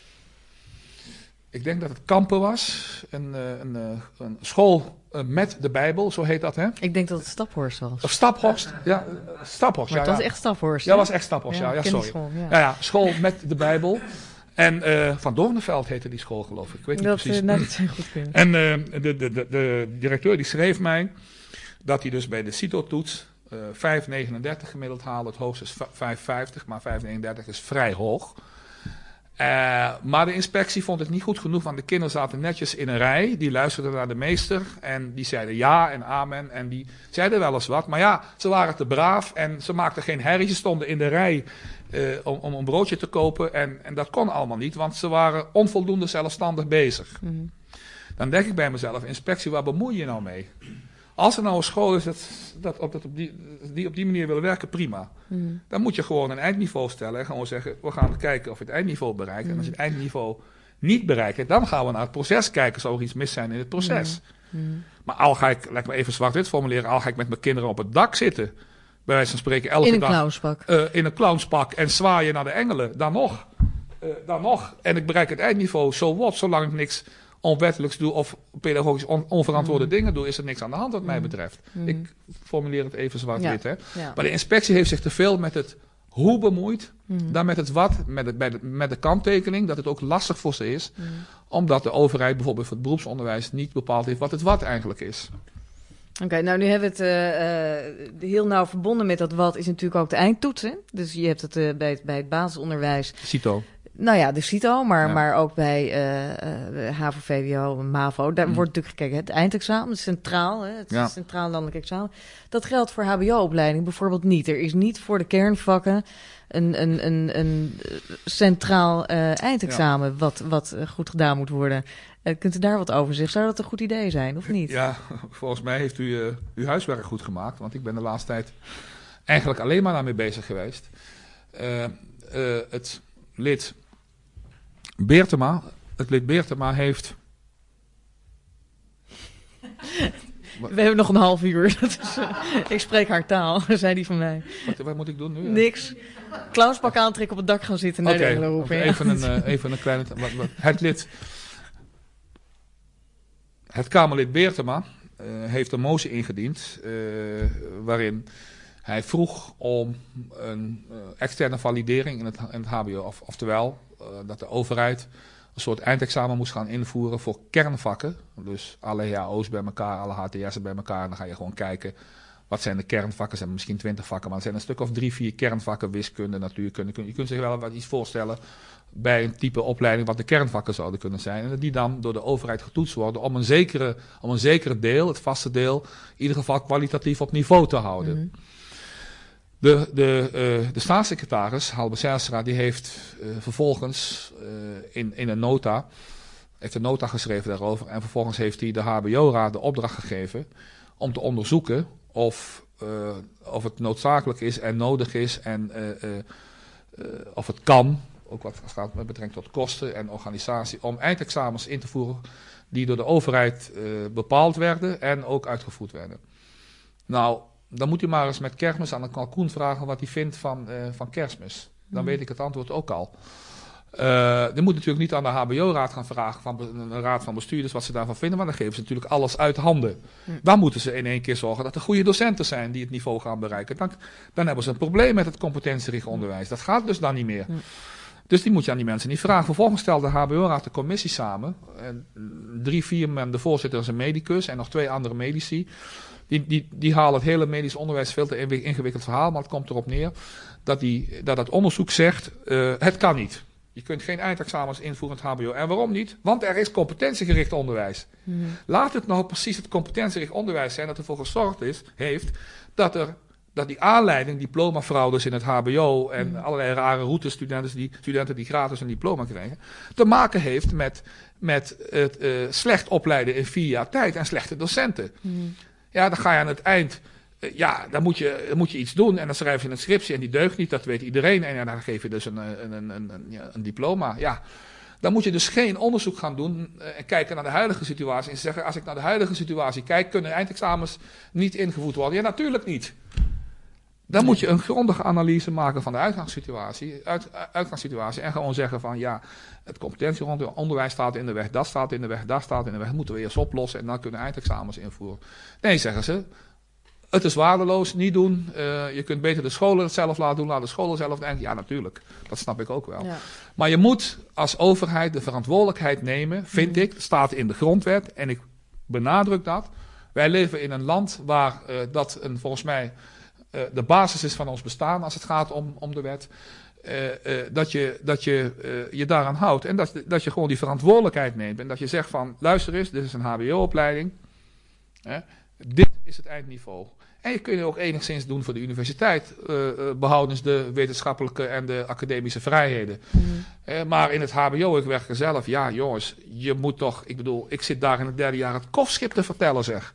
ik denk dat het Kampen was, een school met de Bijbel, zo heet dat, hè? Ik denk dat het Staphorst was. Of Staphorst, ja. Staphorst, maar het was echt Staphorst. Ja, het was echt Staphorst, ja, sorry. School, ja, school met de Bijbel. En Van Doornveld heette die school, geloof ik. Ik weet niet precies. Dat zou goed kunnen. En de directeur die schreef mij dat hij dus bij de CITO-toets 5,39 gemiddeld haalde. Het hoogste is 5,50, maar 5,39 is vrij hoog. Maar de inspectie vond het niet goed genoeg, want de kinderen zaten netjes in een rij. Die luisterden naar de meester en die zeiden ja en amen. En die zeiden wel eens wat, maar ja, ze waren te braaf en ze maakten geen herrie. Ze stonden in de rij om een broodje te kopen en dat kon allemaal niet, want ze waren onvoldoende zelfstandig bezig. Dan denk ik bij mezelf, inspectie, waar bemoei je nou mee? Als er nou een school is die op die manier wil werken, prima. Dan moet je gewoon een eindniveau stellen en gewoon zeggen, we gaan kijken of je het eindniveau bereikt. En als je het eindniveau niet bereikt, dan gaan we naar het proces kijken. Zou er iets mis zijn in het proces? Maar al ga ik, laat me even zwart-wit formuleren, al ga ik met mijn kinderen op het dak zitten, bij wijze van spreken elke dag. In een clownspak. In een clownspak en zwaaien naar de engelen, dan nog. En ik bereik het eindniveau, zolang ik niks onwettelijks doe of pedagogisch onverantwoorde dingen doe, is er niks aan de hand wat mij betreft. Ik formuleer het even zwart-wit. Hè? Ja. Maar de inspectie heeft zich te veel met het hoe bemoeid, dan met het wat, met de kanttekening, dat het ook lastig voor ze is, omdat de overheid bijvoorbeeld voor het beroepsonderwijs niet bepaald heeft wat het wat eigenlijk is. Oké, nou nu hebben we het heel nauw verbonden met dat wat is natuurlijk ook de eindtoets. Hè? Dus je hebt het bij het basisonderwijs. CITO. Nou ja, de CITO, maar ook bij HAVO, VWO, MAVO. Daar wordt natuurlijk gekeken. Het eindexamen is centraal, hè? Het is centraal landelijk examen. Dat geldt voor HBO-opleiding bijvoorbeeld niet. Er is niet voor de kernvakken een centraal eindexamen wat goed gedaan moet worden. Kunt u daar wat over zeggen? Zou dat een goed idee zijn, of niet? Ja, volgens mij heeft u uw huiswerk goed gemaakt. Want ik ben de laatste tijd eigenlijk alleen maar daarmee bezig geweest. Het lid Beertema heeft... We hebben nog een half uur. Dat is, ik spreek haar taal, zei die van mij. Wat moet ik doen nu? Niks. Clownspak aantrekken, op het dak gaan zitten. Oké, even een kleine... Het Kamerlid Beertema heeft een motie ingediend waarin hij vroeg om een externe validering in het HBO. Oftewel, dat de overheid een soort eindexamen moest gaan invoeren voor kernvakken. Dus alle HAO's bij elkaar, alle HTS'en bij elkaar. En dan ga je gewoon kijken, wat zijn de kernvakken? Er zijn misschien 20 vakken, maar er zijn een stuk of 3-4 kernvakken. Wiskunde, natuurkunde. Je kunt zich wel wat iets voorstellen bij een type opleiding wat de kernvakken zouden kunnen zijn. En die dan door de overheid getoetst worden om een zekere deel, het vaste deel, in ieder geval kwalitatief op niveau te houden. Mm-hmm. De staatssecretaris, Halbe Zijlstra, die heeft vervolgens in een nota geschreven daarover. En vervolgens heeft hij de HBO-raad de opdracht gegeven om te onderzoeken of het noodzakelijk is en nodig is en of het kan, ook wat gaat met betrekking tot kosten en organisatie, om eindexamens in te voeren die door de overheid bepaald werden en ook uitgevoerd werden. Nou, dan moet u maar eens met Kerstmis aan een kalkoen vragen wat hij vindt van Kerstmis. Dan weet ik het antwoord ook al. Je moet natuurlijk niet aan de HBO-raad gaan vragen, van een raad van bestuurders, wat ze daarvan vinden, want dan geven ze natuurlijk alles uit handen. Dan moeten ze in één keer zorgen dat er goede docenten zijn die het niveau gaan bereiken. Dan hebben ze een probleem met het competentiegericht onderwijs. Dat gaat dus dan niet meer. Dus die moet je aan die mensen niet vragen. Vervolgens stelde de HBO-raad de commissie samen. 3-4 men, de voorzitter is een medicus en nog 2 andere medici. Die halen het hele medisch onderwijs veel te ingewikkeld verhaal, maar het komt erop neer dat het onderzoek zegt, het kan niet. Je kunt geen eindexamens invoeren in het HBO. En waarom niet? Want er is competentiegericht onderwijs. Laat het nou precies het competentiegericht onderwijs zijn dat ervoor gezorgd heeft dat die aanleiding, diplomafraudes in het HBO en allerlei rare routes, studenten die gratis een diploma krijgen, te maken heeft met het slecht opleiden in 4 jaar tijd en slechte docenten. Ja, dan ga je aan het eind, dan moet je iets doen en dan schrijf je een scriptie en die deugt niet, dat weet iedereen. En dan geef je dus een diploma. Ja, dan moet je dus geen onderzoek gaan doen en kijken naar de huidige situatie. En zeggen, als ik naar de huidige situatie kijk, kunnen eindexamens niet ingevoerd worden? Ja, natuurlijk niet. Dan moet je een grondige analyse maken van de uitgangssituatie en gewoon zeggen van ja, het competentieonderwijs staat in de weg, dat staat in de weg, dat staat in de weg, dat moeten we eerst oplossen en dan kunnen eindexamens invoeren. Nee, zeggen ze, het is waardeloos, niet doen, je kunt beter de scholen het zelf laten doen, laat de scholen zelf denken. Ja, natuurlijk, dat snap ik ook wel. Ja. Maar je moet als overheid de verantwoordelijkheid nemen, vind ik, staat in de grondwet en ik benadruk dat. Wij leven in een land waar dat volgens mij de basis is van ons bestaan als het gaat om de wet. Dat je daaraan houdt. En dat je gewoon die verantwoordelijkheid neemt. En dat je zegt van, luister eens, dit is een HBO-opleiding. Dit is het eindniveau. En je kunt het ook enigszins doen voor de universiteit. Behoudens de wetenschappelijke en de academische vrijheden. Maar in het HBO, ik werk er zelf. Ja jongens, je moet toch, ik zit daar in het 3e jaar het kofschip te vertellen zeg.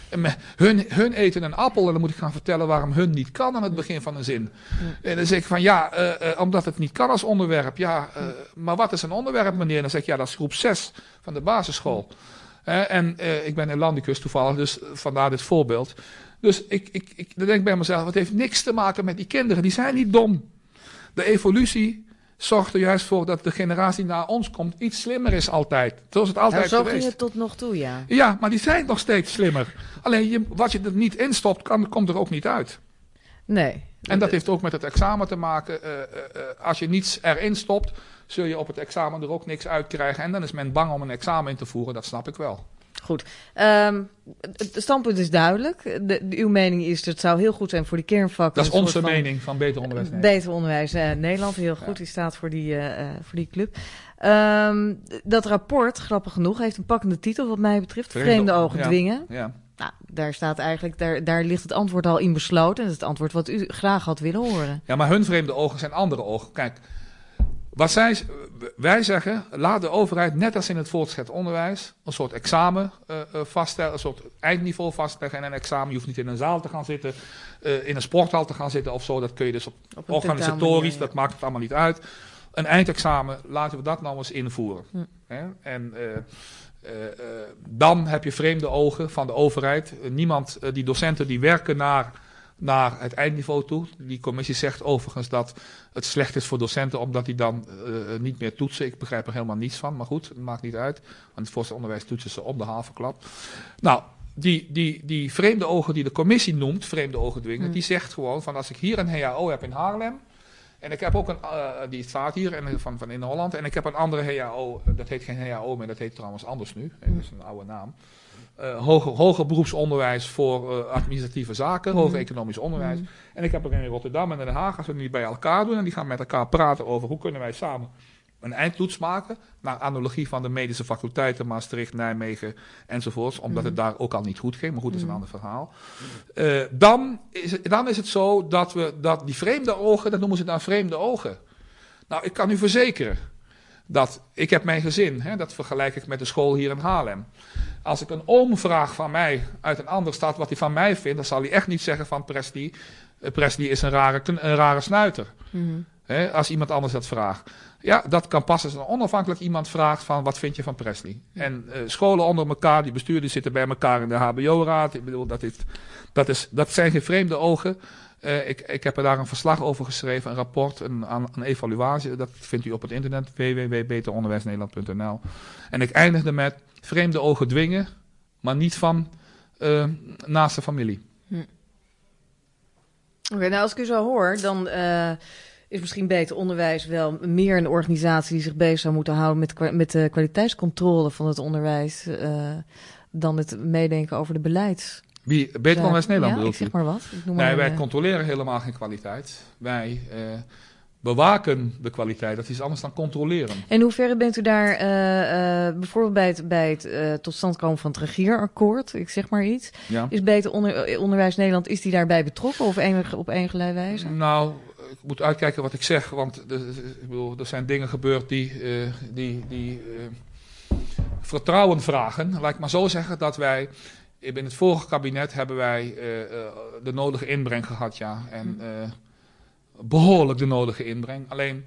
Hun eten een appel en dan moet ik gaan vertellen waarom hun niet kan aan het begin van een zin. En dan zeg ik van omdat het niet kan als onderwerp. Maar wat is een onderwerp meneer? Dan zeg ik dat is groep 6 van de basisschool. Ik ben Nederlandicus toevallig, dus vandaar dit voorbeeld. Dus ik denk bij mezelf, het heeft niks te maken met die kinderen, die zijn niet dom. De evolutie zorgt er juist voor dat de generatie na ons komt iets slimmer is altijd. Zoals het altijd zo geweest. Ging het tot nog toe, ja. Ja, maar die zijn nog steeds slimmer. Alleen wat je er niet instopt, komt er ook niet uit. Nee. En dat heeft ook met het examen te maken. Als je niets erin stopt, zul je op het examen er ook niks uit krijgen. En dan is men bang om een examen in te voeren, dat snap ik wel. Goed. Het standpunt is duidelijk. Uw mening is, het zou heel goed zijn voor die kernvakken. Dat is onze mening van Beter Onderwijs Nederland. Beter Onderwijs Nederland, heel goed. Die staat voor die club. Dat rapport, grappig genoeg, heeft een pakkende titel wat mij betreft. Vreemde ogen dwingen. Ja. Nou, daar staat eigenlijk, daar ligt het antwoord al in besloten. Dat is het antwoord wat u graag had willen horen. Ja, maar hun vreemde ogen zijn andere ogen. Kijk, wij zeggen, laat de overheid, net als in het voortgezet onderwijs, een soort examen vaststellen, een soort eindniveau vastleggen en een examen. Je hoeft niet in een zaal te gaan zitten, in een sporthal te gaan zitten of zo. Dat kun je dus op organisatorisch, dat maakt het allemaal niet uit. Een eindexamen, laten we dat nou eens invoeren. En dan heb je vreemde ogen van de overheid. Die docenten die werken naar het eindniveau toe. Die commissie zegt overigens dat het slecht is voor docenten omdat die dan niet meer toetsen. Ik begrijp er helemaal niets van, maar goed, het maakt niet uit. Want het voortgezet onderwijs toetsen ze op de havenklap. Nou, die vreemde ogen die de commissie noemt, vreemde ogen dwingen, die zegt gewoon van als ik hier een HAO heb in Haarlem, en ik heb ook die staat hier van in Holland, en ik heb een andere HAO, dat heet geen HAO meer, dat heet trouwens anders nu, dat is een oude naam. Hoger beroepsonderwijs voor administratieve zaken, hoger economisch onderwijs. En ik heb er in Rotterdam en in Den Haag, als we die bij elkaar doen en die gaan met elkaar praten over hoe kunnen wij samen een eindtoets maken, naar analogie van de medische faculteiten, Maastricht, Nijmegen enzovoorts, omdat het daar ook al niet goed ging, maar goed, dat is een ander verhaal. Dan is het zo dat die vreemde ogen, dat noemen ze dan vreemde ogen. Nou, ik kan u verzekeren dat ik heb mijn gezin, dat vergelijk ik met de school hier in Haarlem. Als ik een oom vraag van mij uit een andere stad wat hij van mij vindt, dan zal hij echt niet zeggen van Presley is een rare snuiter. Als iemand anders dat vraagt. Ja, dat kan pas als een onafhankelijk iemand vraagt van wat vind je van Presley. En scholen onder elkaar, die bestuurders zitten bij elkaar in de HBO-raad. Ik bedoel, dat zijn geen vreemde ogen. Ik heb er daar een verslag over geschreven, een rapport, een evaluatie. Dat vindt u op het internet, www.beteronderwijsnederland.nl. En ik eindigde met vreemde ogen dwingen, maar niet van naaste familie. Oké, nou als ik u zo hoor, dan is misschien Beter Onderwijs wel meer een organisatie die zich bezig zou moeten houden met de kwaliteitscontrole van het onderwijs dan het meedenken over de beleids. Beter Onderwijs Nederland bedoelt ik zeg maar wat. Wij controleren helemaal geen kwaliteit. Wij bewaken de kwaliteit. Dat is iets anders dan controleren. In hoeverre bent u daar bijvoorbeeld bij het tot stand komen van het regeerakkoord, ik zeg maar iets. Ja. Is Beter Onderwijs Nederland, is die daarbij betrokken of op enige wijze? Nou, ik moet uitkijken wat ik zeg, want er zijn dingen gebeurd die vertrouwen vragen. Laat ik maar zo zeggen dat wij in het vorige kabinet hebben wij de nodige inbreng gehad, ja. En behoorlijk de nodige inbreng. Alleen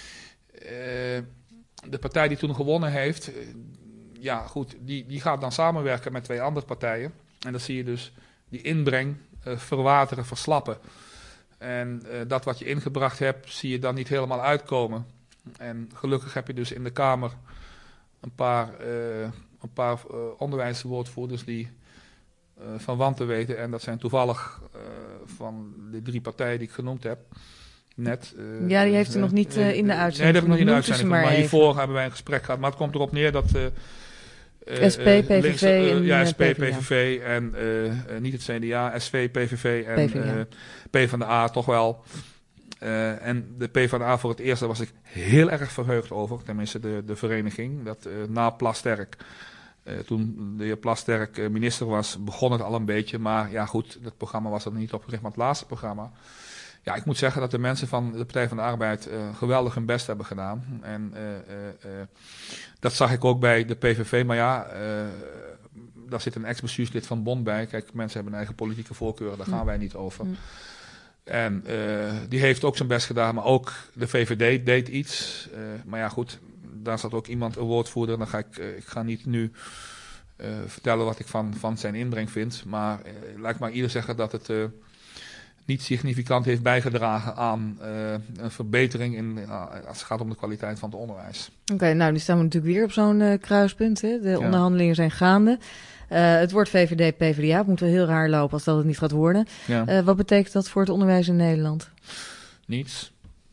de partij die toen gewonnen heeft, die gaat dan samenwerken met 2 andere partijen. En dan zie je dus die inbreng verwateren, verslappen. En dat wat je ingebracht hebt, zie je dan niet helemaal uitkomen. En gelukkig heb je dus in de Kamer een paar onderwijswoordvoerders die van wanten weten. En dat zijn toevallig van de 3 partijen die ik genoemd heb. Net. Die heeft u nog niet in de uitzending. Nee, dat heb ik nog niet in de uitzending. Maar hiervoor hebben wij een gesprek gehad. Maar het komt erop neer dat SP, PVV en SP, PVV en niet het CDA, SV, PVV en PvdA toch wel. En de PvdA voor het eerst, daar was ik heel erg verheugd over. Tenminste de vereniging. Dat na Plasterk, toen de heer Plasterk minister was, begon het al een beetje. Maar ja goed, dat programma was er niet op gericht, maar het laatste programma. Ja, ik moet zeggen dat de mensen van de Partij van de Arbeid geweldig hun best hebben gedaan. En dat zag ik ook bij de PVV. Maar ja, daar zit een ex-bestuurslid van Bond bij. Kijk, mensen hebben een eigen politieke voorkeur, daar gaan wij niet over. En die heeft ook zijn best gedaan, maar ook de VVD deed iets. Maar ja goed, daar zat ook iemand, een woordvoerder. Dan ik ga niet nu vertellen wat ik van zijn inbreng vind. Maar laat ik maar ieder zeggen dat niet significant heeft bijgedragen aan een verbetering als het gaat om de kwaliteit van het onderwijs. Oké, nou, nu staan we natuurlijk weer op zo'n kruispunt. Hè? De onderhandelingen zijn gaande. Het wordt VVD, PvdA. Het moet wel heel raar lopen als dat het niet gaat worden. Ja. Wat betekent dat voor het onderwijs in Nederland? Niets.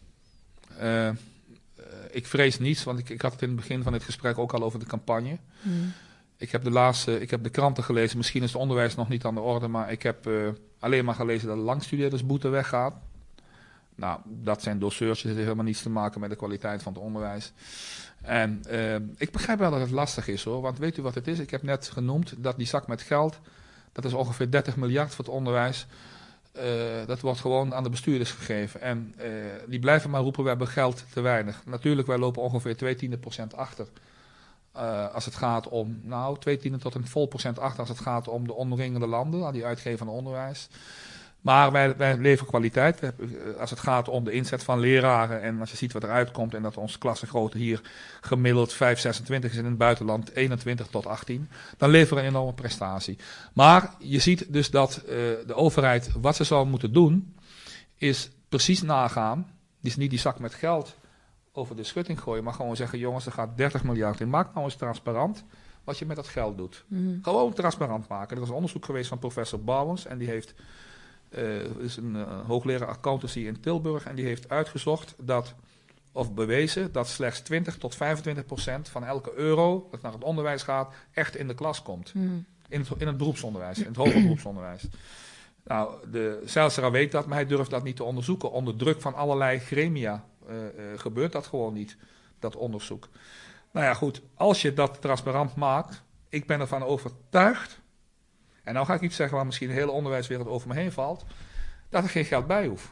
Ik vrees niets, want ik had het in het begin van het gesprek ook al over de campagne. Ik heb de kranten gelezen. Misschien is het onderwijs nog niet aan de orde, maar ik heb alleen maar gelezen dat de langstudeerdersboete weggaat. Nou, dat zijn dosseurs, dat heeft helemaal niets te maken met de kwaliteit van het onderwijs. En ik begrijp wel dat het lastig is, hoor. Want weet u wat het is? Ik heb net genoemd dat die zak met geld, dat is ongeveer 30 miljard voor het onderwijs. Dat wordt gewoon aan de bestuurders gegeven. En die blijven maar roepen, we hebben geld te weinig. Natuurlijk, wij lopen ongeveer 0,2% achter. Als het gaat om, 0,2 tot een vol procent achter als het gaat om de omringende landen, die uitgeven van onderwijs. Maar wij leveren kwaliteit. Als het gaat om de inzet van leraren en als je ziet wat eruit komt en dat onze klassengrootte hier gemiddeld 5,26 is in het buitenland 21 tot 18, dan leveren we een enorme prestatie. Maar je ziet dus dat de overheid wat ze zou moeten doen, is precies nagaan, dus niet die zak met geld over de schutting gooien, maar gewoon zeggen, jongens, er gaat 30 miljard in. Maak nou eens transparant wat je met dat geld doet. Gewoon transparant maken. Er is een onderzoek geweest van professor Bouwens en die heeft is een hoogleraar accountancy in Tilburg en die heeft uitgezocht of bewezen dat slechts 20 tot 25% van elke euro dat naar het onderwijs gaat, echt in de klas komt. In het beroepsonderwijs, in het hoger beroepsonderwijs. Nou, de Zijlstra weet dat, maar hij durft dat niet te onderzoeken. Onder druk van allerlei gremia gebeurt dat gewoon niet, dat onderzoek. Nou ja, goed, als je dat transparant maakt, ik ben ervan overtuigd, en nou ga ik iets zeggen waar misschien de hele onderwijswereld over me heen valt, dat er geen geld bij hoeft.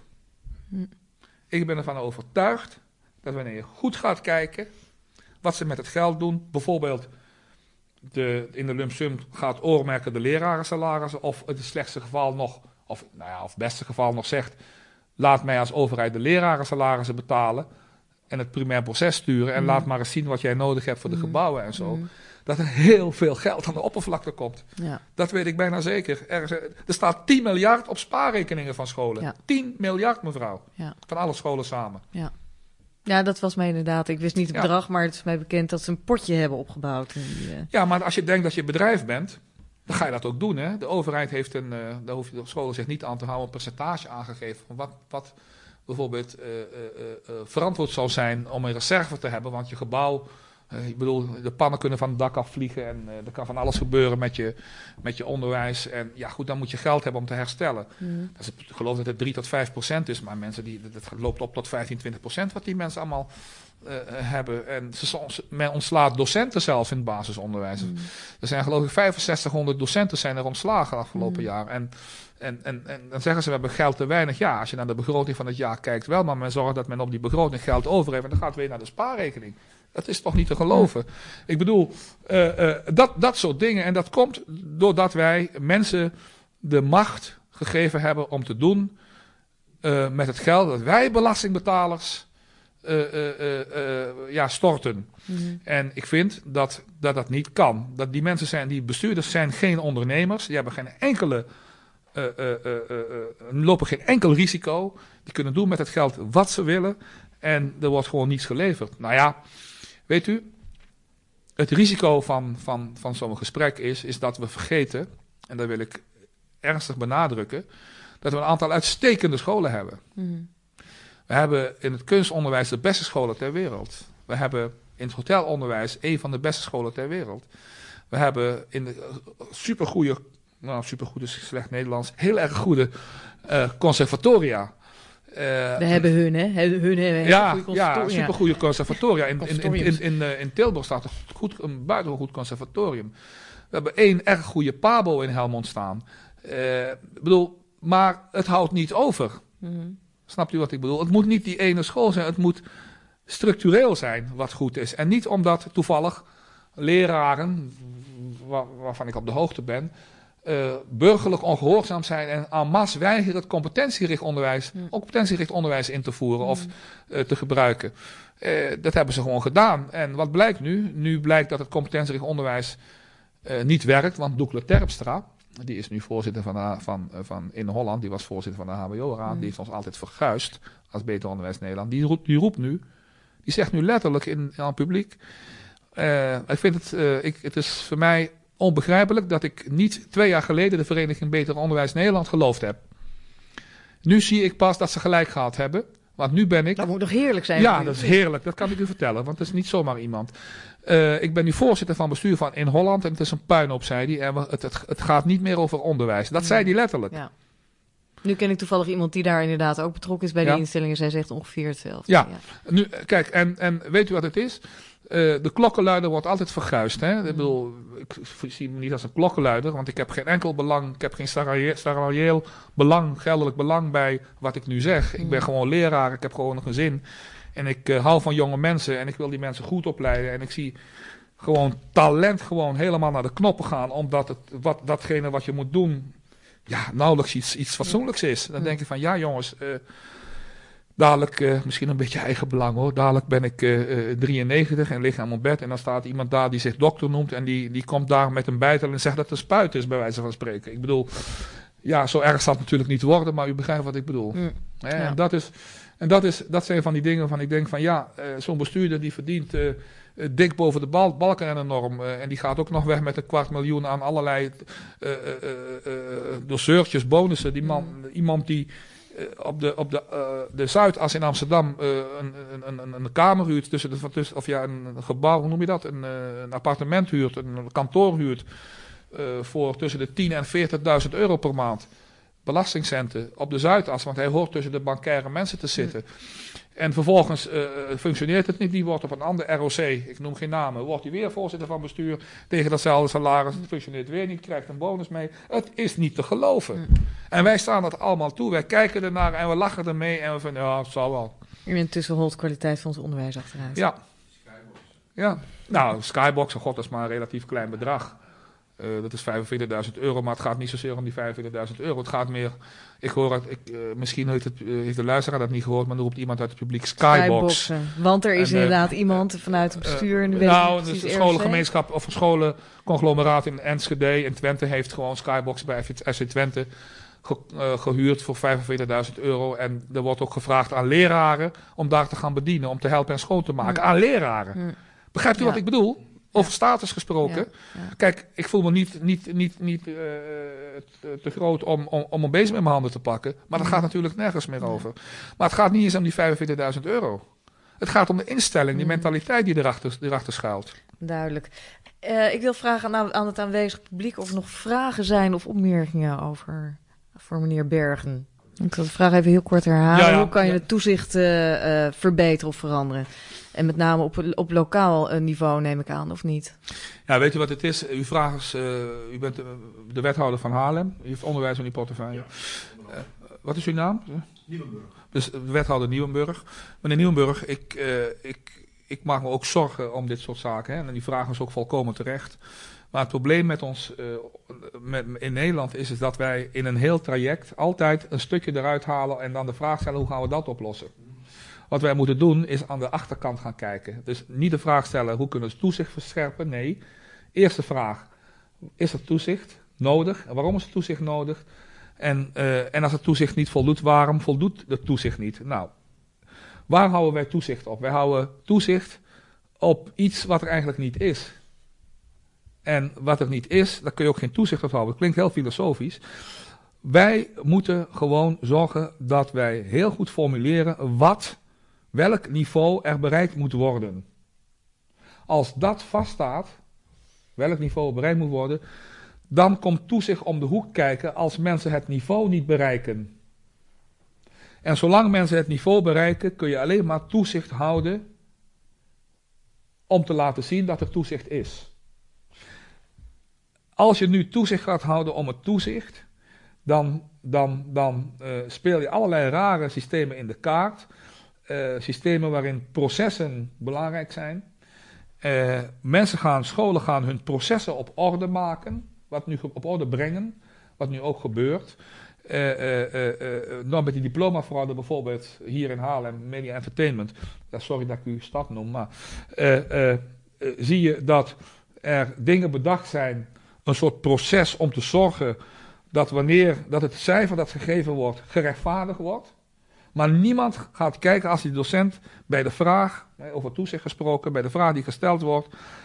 Ik ben ervan overtuigd dat wanneer je goed gaat kijken wat ze met het geld doen, bijvoorbeeld in de lump sum gaat oormerken de lerarensalarissen, of het slechtste geval nog, of het beste geval nog zegt, laat mij als overheid de lerarensalarissen betalen en het primair proces sturen en laat maar eens zien wat jij nodig hebt voor de gebouwen en zo. Dat er heel veel geld aan de oppervlakte komt. Ja. Dat weet ik bijna zeker. Er staat 10 miljard op spaarrekeningen van scholen. Ja. 10 miljard, mevrouw. Ja. Van alle scholen samen. Ja. Ja, dat was mij inderdaad. Ik wist niet het bedrag, maar het is mij bekend dat ze een potje hebben opgebouwd. Ja, maar als je denkt dat je bedrijf bent, dan ga je dat ook doen. Hè? De overheid heeft daar hoef je de scholen zich niet aan te houden, een percentage aangegeven van wat bijvoorbeeld verantwoord zal zijn om een reserve te hebben, want je gebouw, ik bedoel, de pannen kunnen van het dak afvliegen en er kan van alles gebeuren met je onderwijs. En ja, goed, dan moet je geld hebben om te herstellen. Ik geloof dat het 3 tot 5% is, maar het loopt op tot 15-20% wat die mensen allemaal hebben. En men ontslaat docenten zelfs in het basisonderwijs. Er zijn geloof ik 6500 docenten zijn er ontslagen afgelopen jaar. En dan zeggen ze, we hebben geld te weinig. Ja, als je naar de begroting van het jaar kijkt wel, maar men zorgt dat men op die begroting geld over heeft en dan gaat het weer naar de spaarrekening. Dat is toch niet te geloven. Ik bedoel, dat soort dingen. En dat komt doordat wij mensen de macht gegeven hebben om te doen met het geld dat wij belastingbetalers storten. En ik vind dat niet kan. Dat die mensen zijn, die bestuurders zijn geen ondernemers. Die hebben geen enkele lopen geen enkel risico. Die kunnen doen met het geld wat ze willen. En er wordt gewoon niets geleverd. Nou ja, weet u, het risico van zo'n gesprek is dat we vergeten, en dat wil ik ernstig benadrukken, dat we een aantal uitstekende scholen hebben. We hebben in het kunstonderwijs de beste scholen ter wereld. We hebben in het hotelonderwijs een van de beste scholen ter wereld. We hebben in de supergoeie is slecht Nederlands, heel erg goede conservatoria. We hebben hun, hè? Hun hebben ja, supergoeie conservatoria. In Tilburg staat een buitengewoon goed conservatorium. We hebben 1 erg goede Pabo in Helmond staan. Maar het houdt niet over. Snapt u wat ik bedoel? Het moet niet die ene school zijn. Het moet structureel zijn wat goed is. En niet omdat toevallig leraren, waarvan ik op de hoogte ben, burgerlijk ongehoorzaam zijn en en masse weigeren het competentiegericht onderwijs in te voeren of te gebruiken. Dat hebben ze gewoon gedaan. En wat blijkt nu? Nu blijkt dat het competentiegericht onderwijs niet werkt, want Doekle Terpstra, Die is nu voorzitter van in Holland. Die was voorzitter van de HBO-raad. Die heeft ons altijd verguisd als Beter Onderwijs Nederland. Die roept nu. Die zegt nu letterlijk aan het publiek. Ik vind het is voor mij onbegrijpelijk dat ik niet 2 jaar geleden de Vereniging Beter Onderwijs Nederland geloofd heb. Nu zie ik pas dat ze gelijk gehad hebben. Want nu ben ik... Dat moet toch heerlijk zijn? Ja, dat is heerlijk. Dat kan ik u vertellen. Want het is niet zomaar iemand. Ik ben nu voorzitter van bestuur van in Holland. En het is een puinhoop, zei hij. En het gaat niet meer over onderwijs. Dat zei hij letterlijk. Ja. Nu ken ik toevallig iemand die daar inderdaad ook betrokken is bij die instellingen. Zij zegt ongeveer hetzelfde. Ja. Nu, kijk, en weet u wat het is? De klokkenluider wordt altijd verguisd. Hè? Ik bedoel, ik zie me niet als een klokkenluider, want ik heb geen enkel belang, ik heb geen salarieel belang, geldelijk belang bij wat ik nu zeg. Ik ben gewoon leraar, ik heb gewoon een gezin. En ik hou van jonge mensen en ik wil die mensen goed opleiden. En ik zie gewoon talent gewoon helemaal naar de knoppen gaan, omdat datgene wat je moet doen, nauwelijks iets fatsoenlijks is. Dan denk ik van, ja jongens... Dadelijk, misschien een beetje eigen belang hoor. Dadelijk ben ik 93 en lig aan mijn bed. En dan staat iemand daar die zich dokter noemt. En die komt daar met een bijtel en zegt dat het een spuit is, bij wijze van spreken. Ik bedoel, ja, zo erg zal het natuurlijk niet worden. Maar u begrijpt wat ik bedoel. En dat zijn van die dingen waarvan ik denk van zo'n bestuurder die verdient dik boven de balken en een norm. En die gaat ook nog weg met 250.000 aan allerlei doseurtjes, bonussen. Die man, iemand die... op de Zuidas in Amsterdam een kamer huurt, een gebouw, hoe noem je dat? Een appartement huurt, een kantoor huurt voor tussen de 10.000 en 40.000 euro per maand. Belastingcenten op de Zuidas, want hij hoort tussen de bankaire mensen te zitten. En vervolgens functioneert het niet, die wordt op een ander ROC, ik noem geen namen, wordt hij weer voorzitter van bestuur tegen datzelfde salaris, het functioneert weer niet, krijgt een bonus mee. Het is niet te geloven. En wij staan dat allemaal toe, wij kijken ernaar en we lachen ermee en we vinden, ja, het zal wel. En intussen holt de kwaliteit van ons onderwijs achteruit. Ja. Ja. Nou, Skybox, god, dat is maar een relatief klein bedrag. Dat is €45.000, maar het gaat niet zozeer om die €45.000. Het gaat meer, ik hoor dat, misschien heeft de luisteraar dat niet gehoord, maar er roept iemand uit het publiek Skybox. Want er is inderdaad iemand vanuit het bestuur. De scholengemeenschap of een scholenconglomeraat in Enschede in Twente heeft gewoon Skybox bij FC Twente gehuurd voor €45.000. En er wordt ook gevraagd aan leraren om daar te gaan bedienen, om te helpen en schoon te maken. Aan leraren. Begrijpt u wat ik bedoel? Over status gesproken. Ja. Kijk, ik voel me niet te groot om een bezem in mijn handen te pakken. Maar dat gaat natuurlijk nergens meer over. Maar het gaat niet eens om die €45.000. Het gaat om de instelling, die mentaliteit die erachter schuilt. Duidelijk. Ik wil vragen aan het aanwezige publiek of er nog vragen zijn of opmerkingen voor meneer Bergen. Ik zal de vraag even heel kort herhalen. Hoe kan je het toezicht verbeteren of veranderen? En met name op lokaal niveau neem ik aan, of niet? Ja, weet u wat het is? Uw vraag is, u bent de wethouder van Haarlem. U heeft onderwijs in uw portefeuille. Wat is uw naam? Nieuwenburg. Dus de wethouder Nieuwenburg. Meneer Nieuwenburg, ik maak me ook zorgen om dit soort zaken. Hè? En die vraag is ook volkomen terecht. Maar het probleem met ons in Nederland is dat wij in een heel traject altijd een stukje eruit halen en dan de vraag stellen, hoe gaan we dat oplossen? Wat wij moeten doen is aan de achterkant gaan kijken. Dus niet de vraag stellen, hoe kunnen we het toezicht verscherpen? Nee, eerste vraag, is er toezicht nodig? En waarom is het toezicht nodig? En als het toezicht niet voldoet, waarom voldoet het toezicht niet? Nou, waar houden wij toezicht op? Wij houden toezicht op iets wat er eigenlijk niet is. En wat er niet is, daar kun je ook geen toezicht op houden. Dat klinkt heel filosofisch. Wij moeten gewoon zorgen dat wij heel goed formuleren welk niveau er bereikt moet worden. Als dat vaststaat, welk niveau bereikt moet worden, dan komt toezicht om de hoek kijken als mensen het niveau niet bereiken. En zolang mensen het niveau bereiken, kun je alleen maar toezicht houden om te laten zien dat er toezicht is. Als je nu toezicht gaat houden om het toezicht, dan speel je allerlei rare systemen in de kaart. Systemen waarin processen belangrijk zijn. Scholen gaan hun processen op orde maken, wat nu op orde brengen, wat nu ook gebeurt. Nou met die diplomafraude bijvoorbeeld hier in Haarlem, Media Entertainment, sorry dat ik uw stad noem, maar zie je dat er dingen bedacht zijn een soort proces om te zorgen dat wanneer dat het cijfer dat gegeven wordt gerechtvaardigd wordt. Maar niemand gaat kijken als die docent bij de vraag, over toezicht gesproken, bij de vraag die gesteld wordt,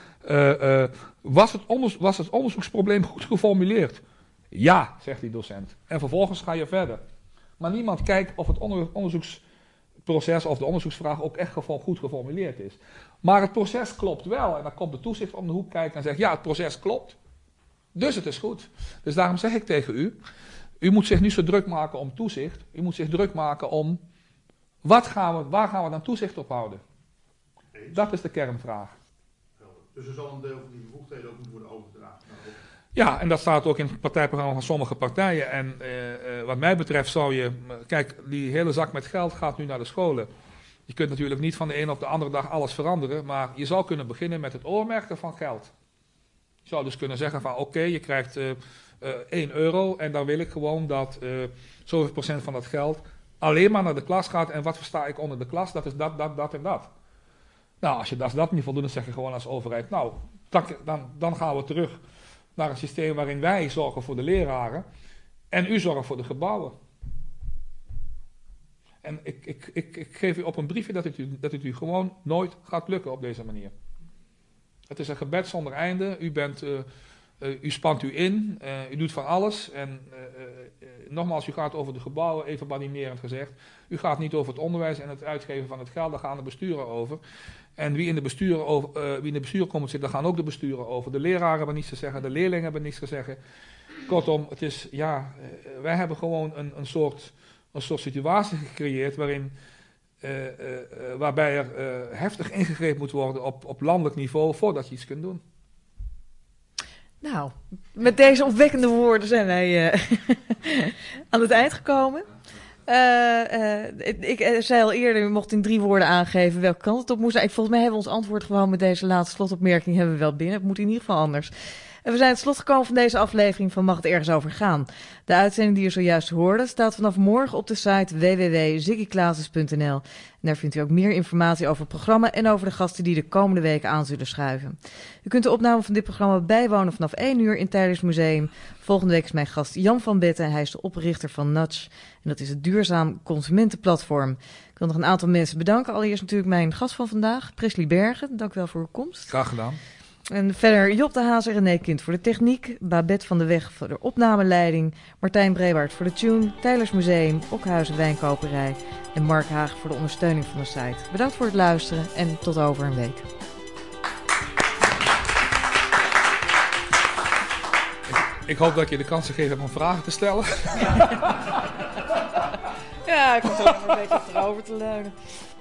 was het onderzoeksprobleem goed geformuleerd? Ja, zegt die docent. En vervolgens ga je verder. Maar niemand kijkt of het onderzoeksproces of de onderzoeksvraag ook echt goed geformuleerd is. Maar het proces klopt wel. En dan komt de toezicht om de hoek kijken en zegt, ja, het proces klopt. Dus het is goed. Dus daarom zeg ik tegen u, u moet zich niet zo druk maken om toezicht. U moet zich druk maken om, waar gaan we dan toezicht op houden? Dat is de kernvraag. Dus er zal een deel van die bevoegdheden ook moeten worden overgedragen. Ja, en dat staat ook in het partijprogramma van sommige partijen. En wat mij betreft zou je, kijk, die hele zak met geld gaat nu naar de scholen. Je kunt natuurlijk niet van de ene op de andere dag alles veranderen, maar je zou kunnen beginnen met het oormerken van geld. Je zou dus kunnen zeggen van oké, je krijgt 1 euro en dan wil ik gewoon dat zoveel procent van dat geld alleen maar naar de klas gaat. En wat versta ik onder de klas? Dat is dat en dat. Nou, als dat niet voldoet, dan zeg je gewoon als overheid, nou, dan gaan we terug naar een systeem waarin wij zorgen voor de leraren en u zorgt voor de gebouwen. En ik geef u op een briefje dat het u gewoon nooit gaat lukken op deze manier. Het is een gebed zonder einde. U spant u in, u doet van alles. En nogmaals, u gaat over de gebouwen, even banimerend gezegd. U gaat niet over het onderwijs en het uitgeven van het geld, daar gaan de besturen over. En wie in de bestuur komt zitten, daar gaan ook de besturen over. De leraren hebben niets te zeggen, de leerlingen hebben niets te zeggen. Kortom, het is, wij hebben gewoon een soort situatie gecreëerd waarbij er heftig ingegrepen moet worden op landelijk niveau voordat je iets kunt doen. Nou, met deze opwekkende woorden zijn wij aan het eind gekomen. Ik zei al eerder, u mocht in 3 woorden aangeven welke kant het op moest. Volgens mij hebben we ons antwoord gewoon met deze laatste slotopmerking hebben we wel binnen. Het moet in ieder geval anders. En we zijn aan het slot gekomen van deze aflevering van Mag het ergens over gaan. De uitzending die je zojuist hoorde staat vanaf morgen op de site www.ziggyclasses.nl. En daar vindt u ook meer informatie over het programma en over de gasten die de komende weken aan zullen schuiven. U kunt de opname van dit programma bijwonen vanaf 1 uur in het Teylers Museum. Volgende week is mijn gast Jan van Betten. Hij is de oprichter van Nudge. En dat is het duurzaam consumentenplatform. Ik wil nog een aantal mensen bedanken. Allereerst natuurlijk mijn gast van vandaag, Presley Bergen. Dank u wel voor uw komst. Graag gedaan. En verder Job de Haas en René Kind voor de techniek, Babette van de Weg voor de opnameleiding, Martijn Brebaert voor de tune, Teylers Museum, Okhuizen Wijnkoperij en Mark Haag voor de ondersteuning van de site. Bedankt voor het luisteren en tot over een week. Ik hoop dat je de kans gegeven hebt om vragen te stellen. Ja, ik kom er nog een beetje achterover te leunen.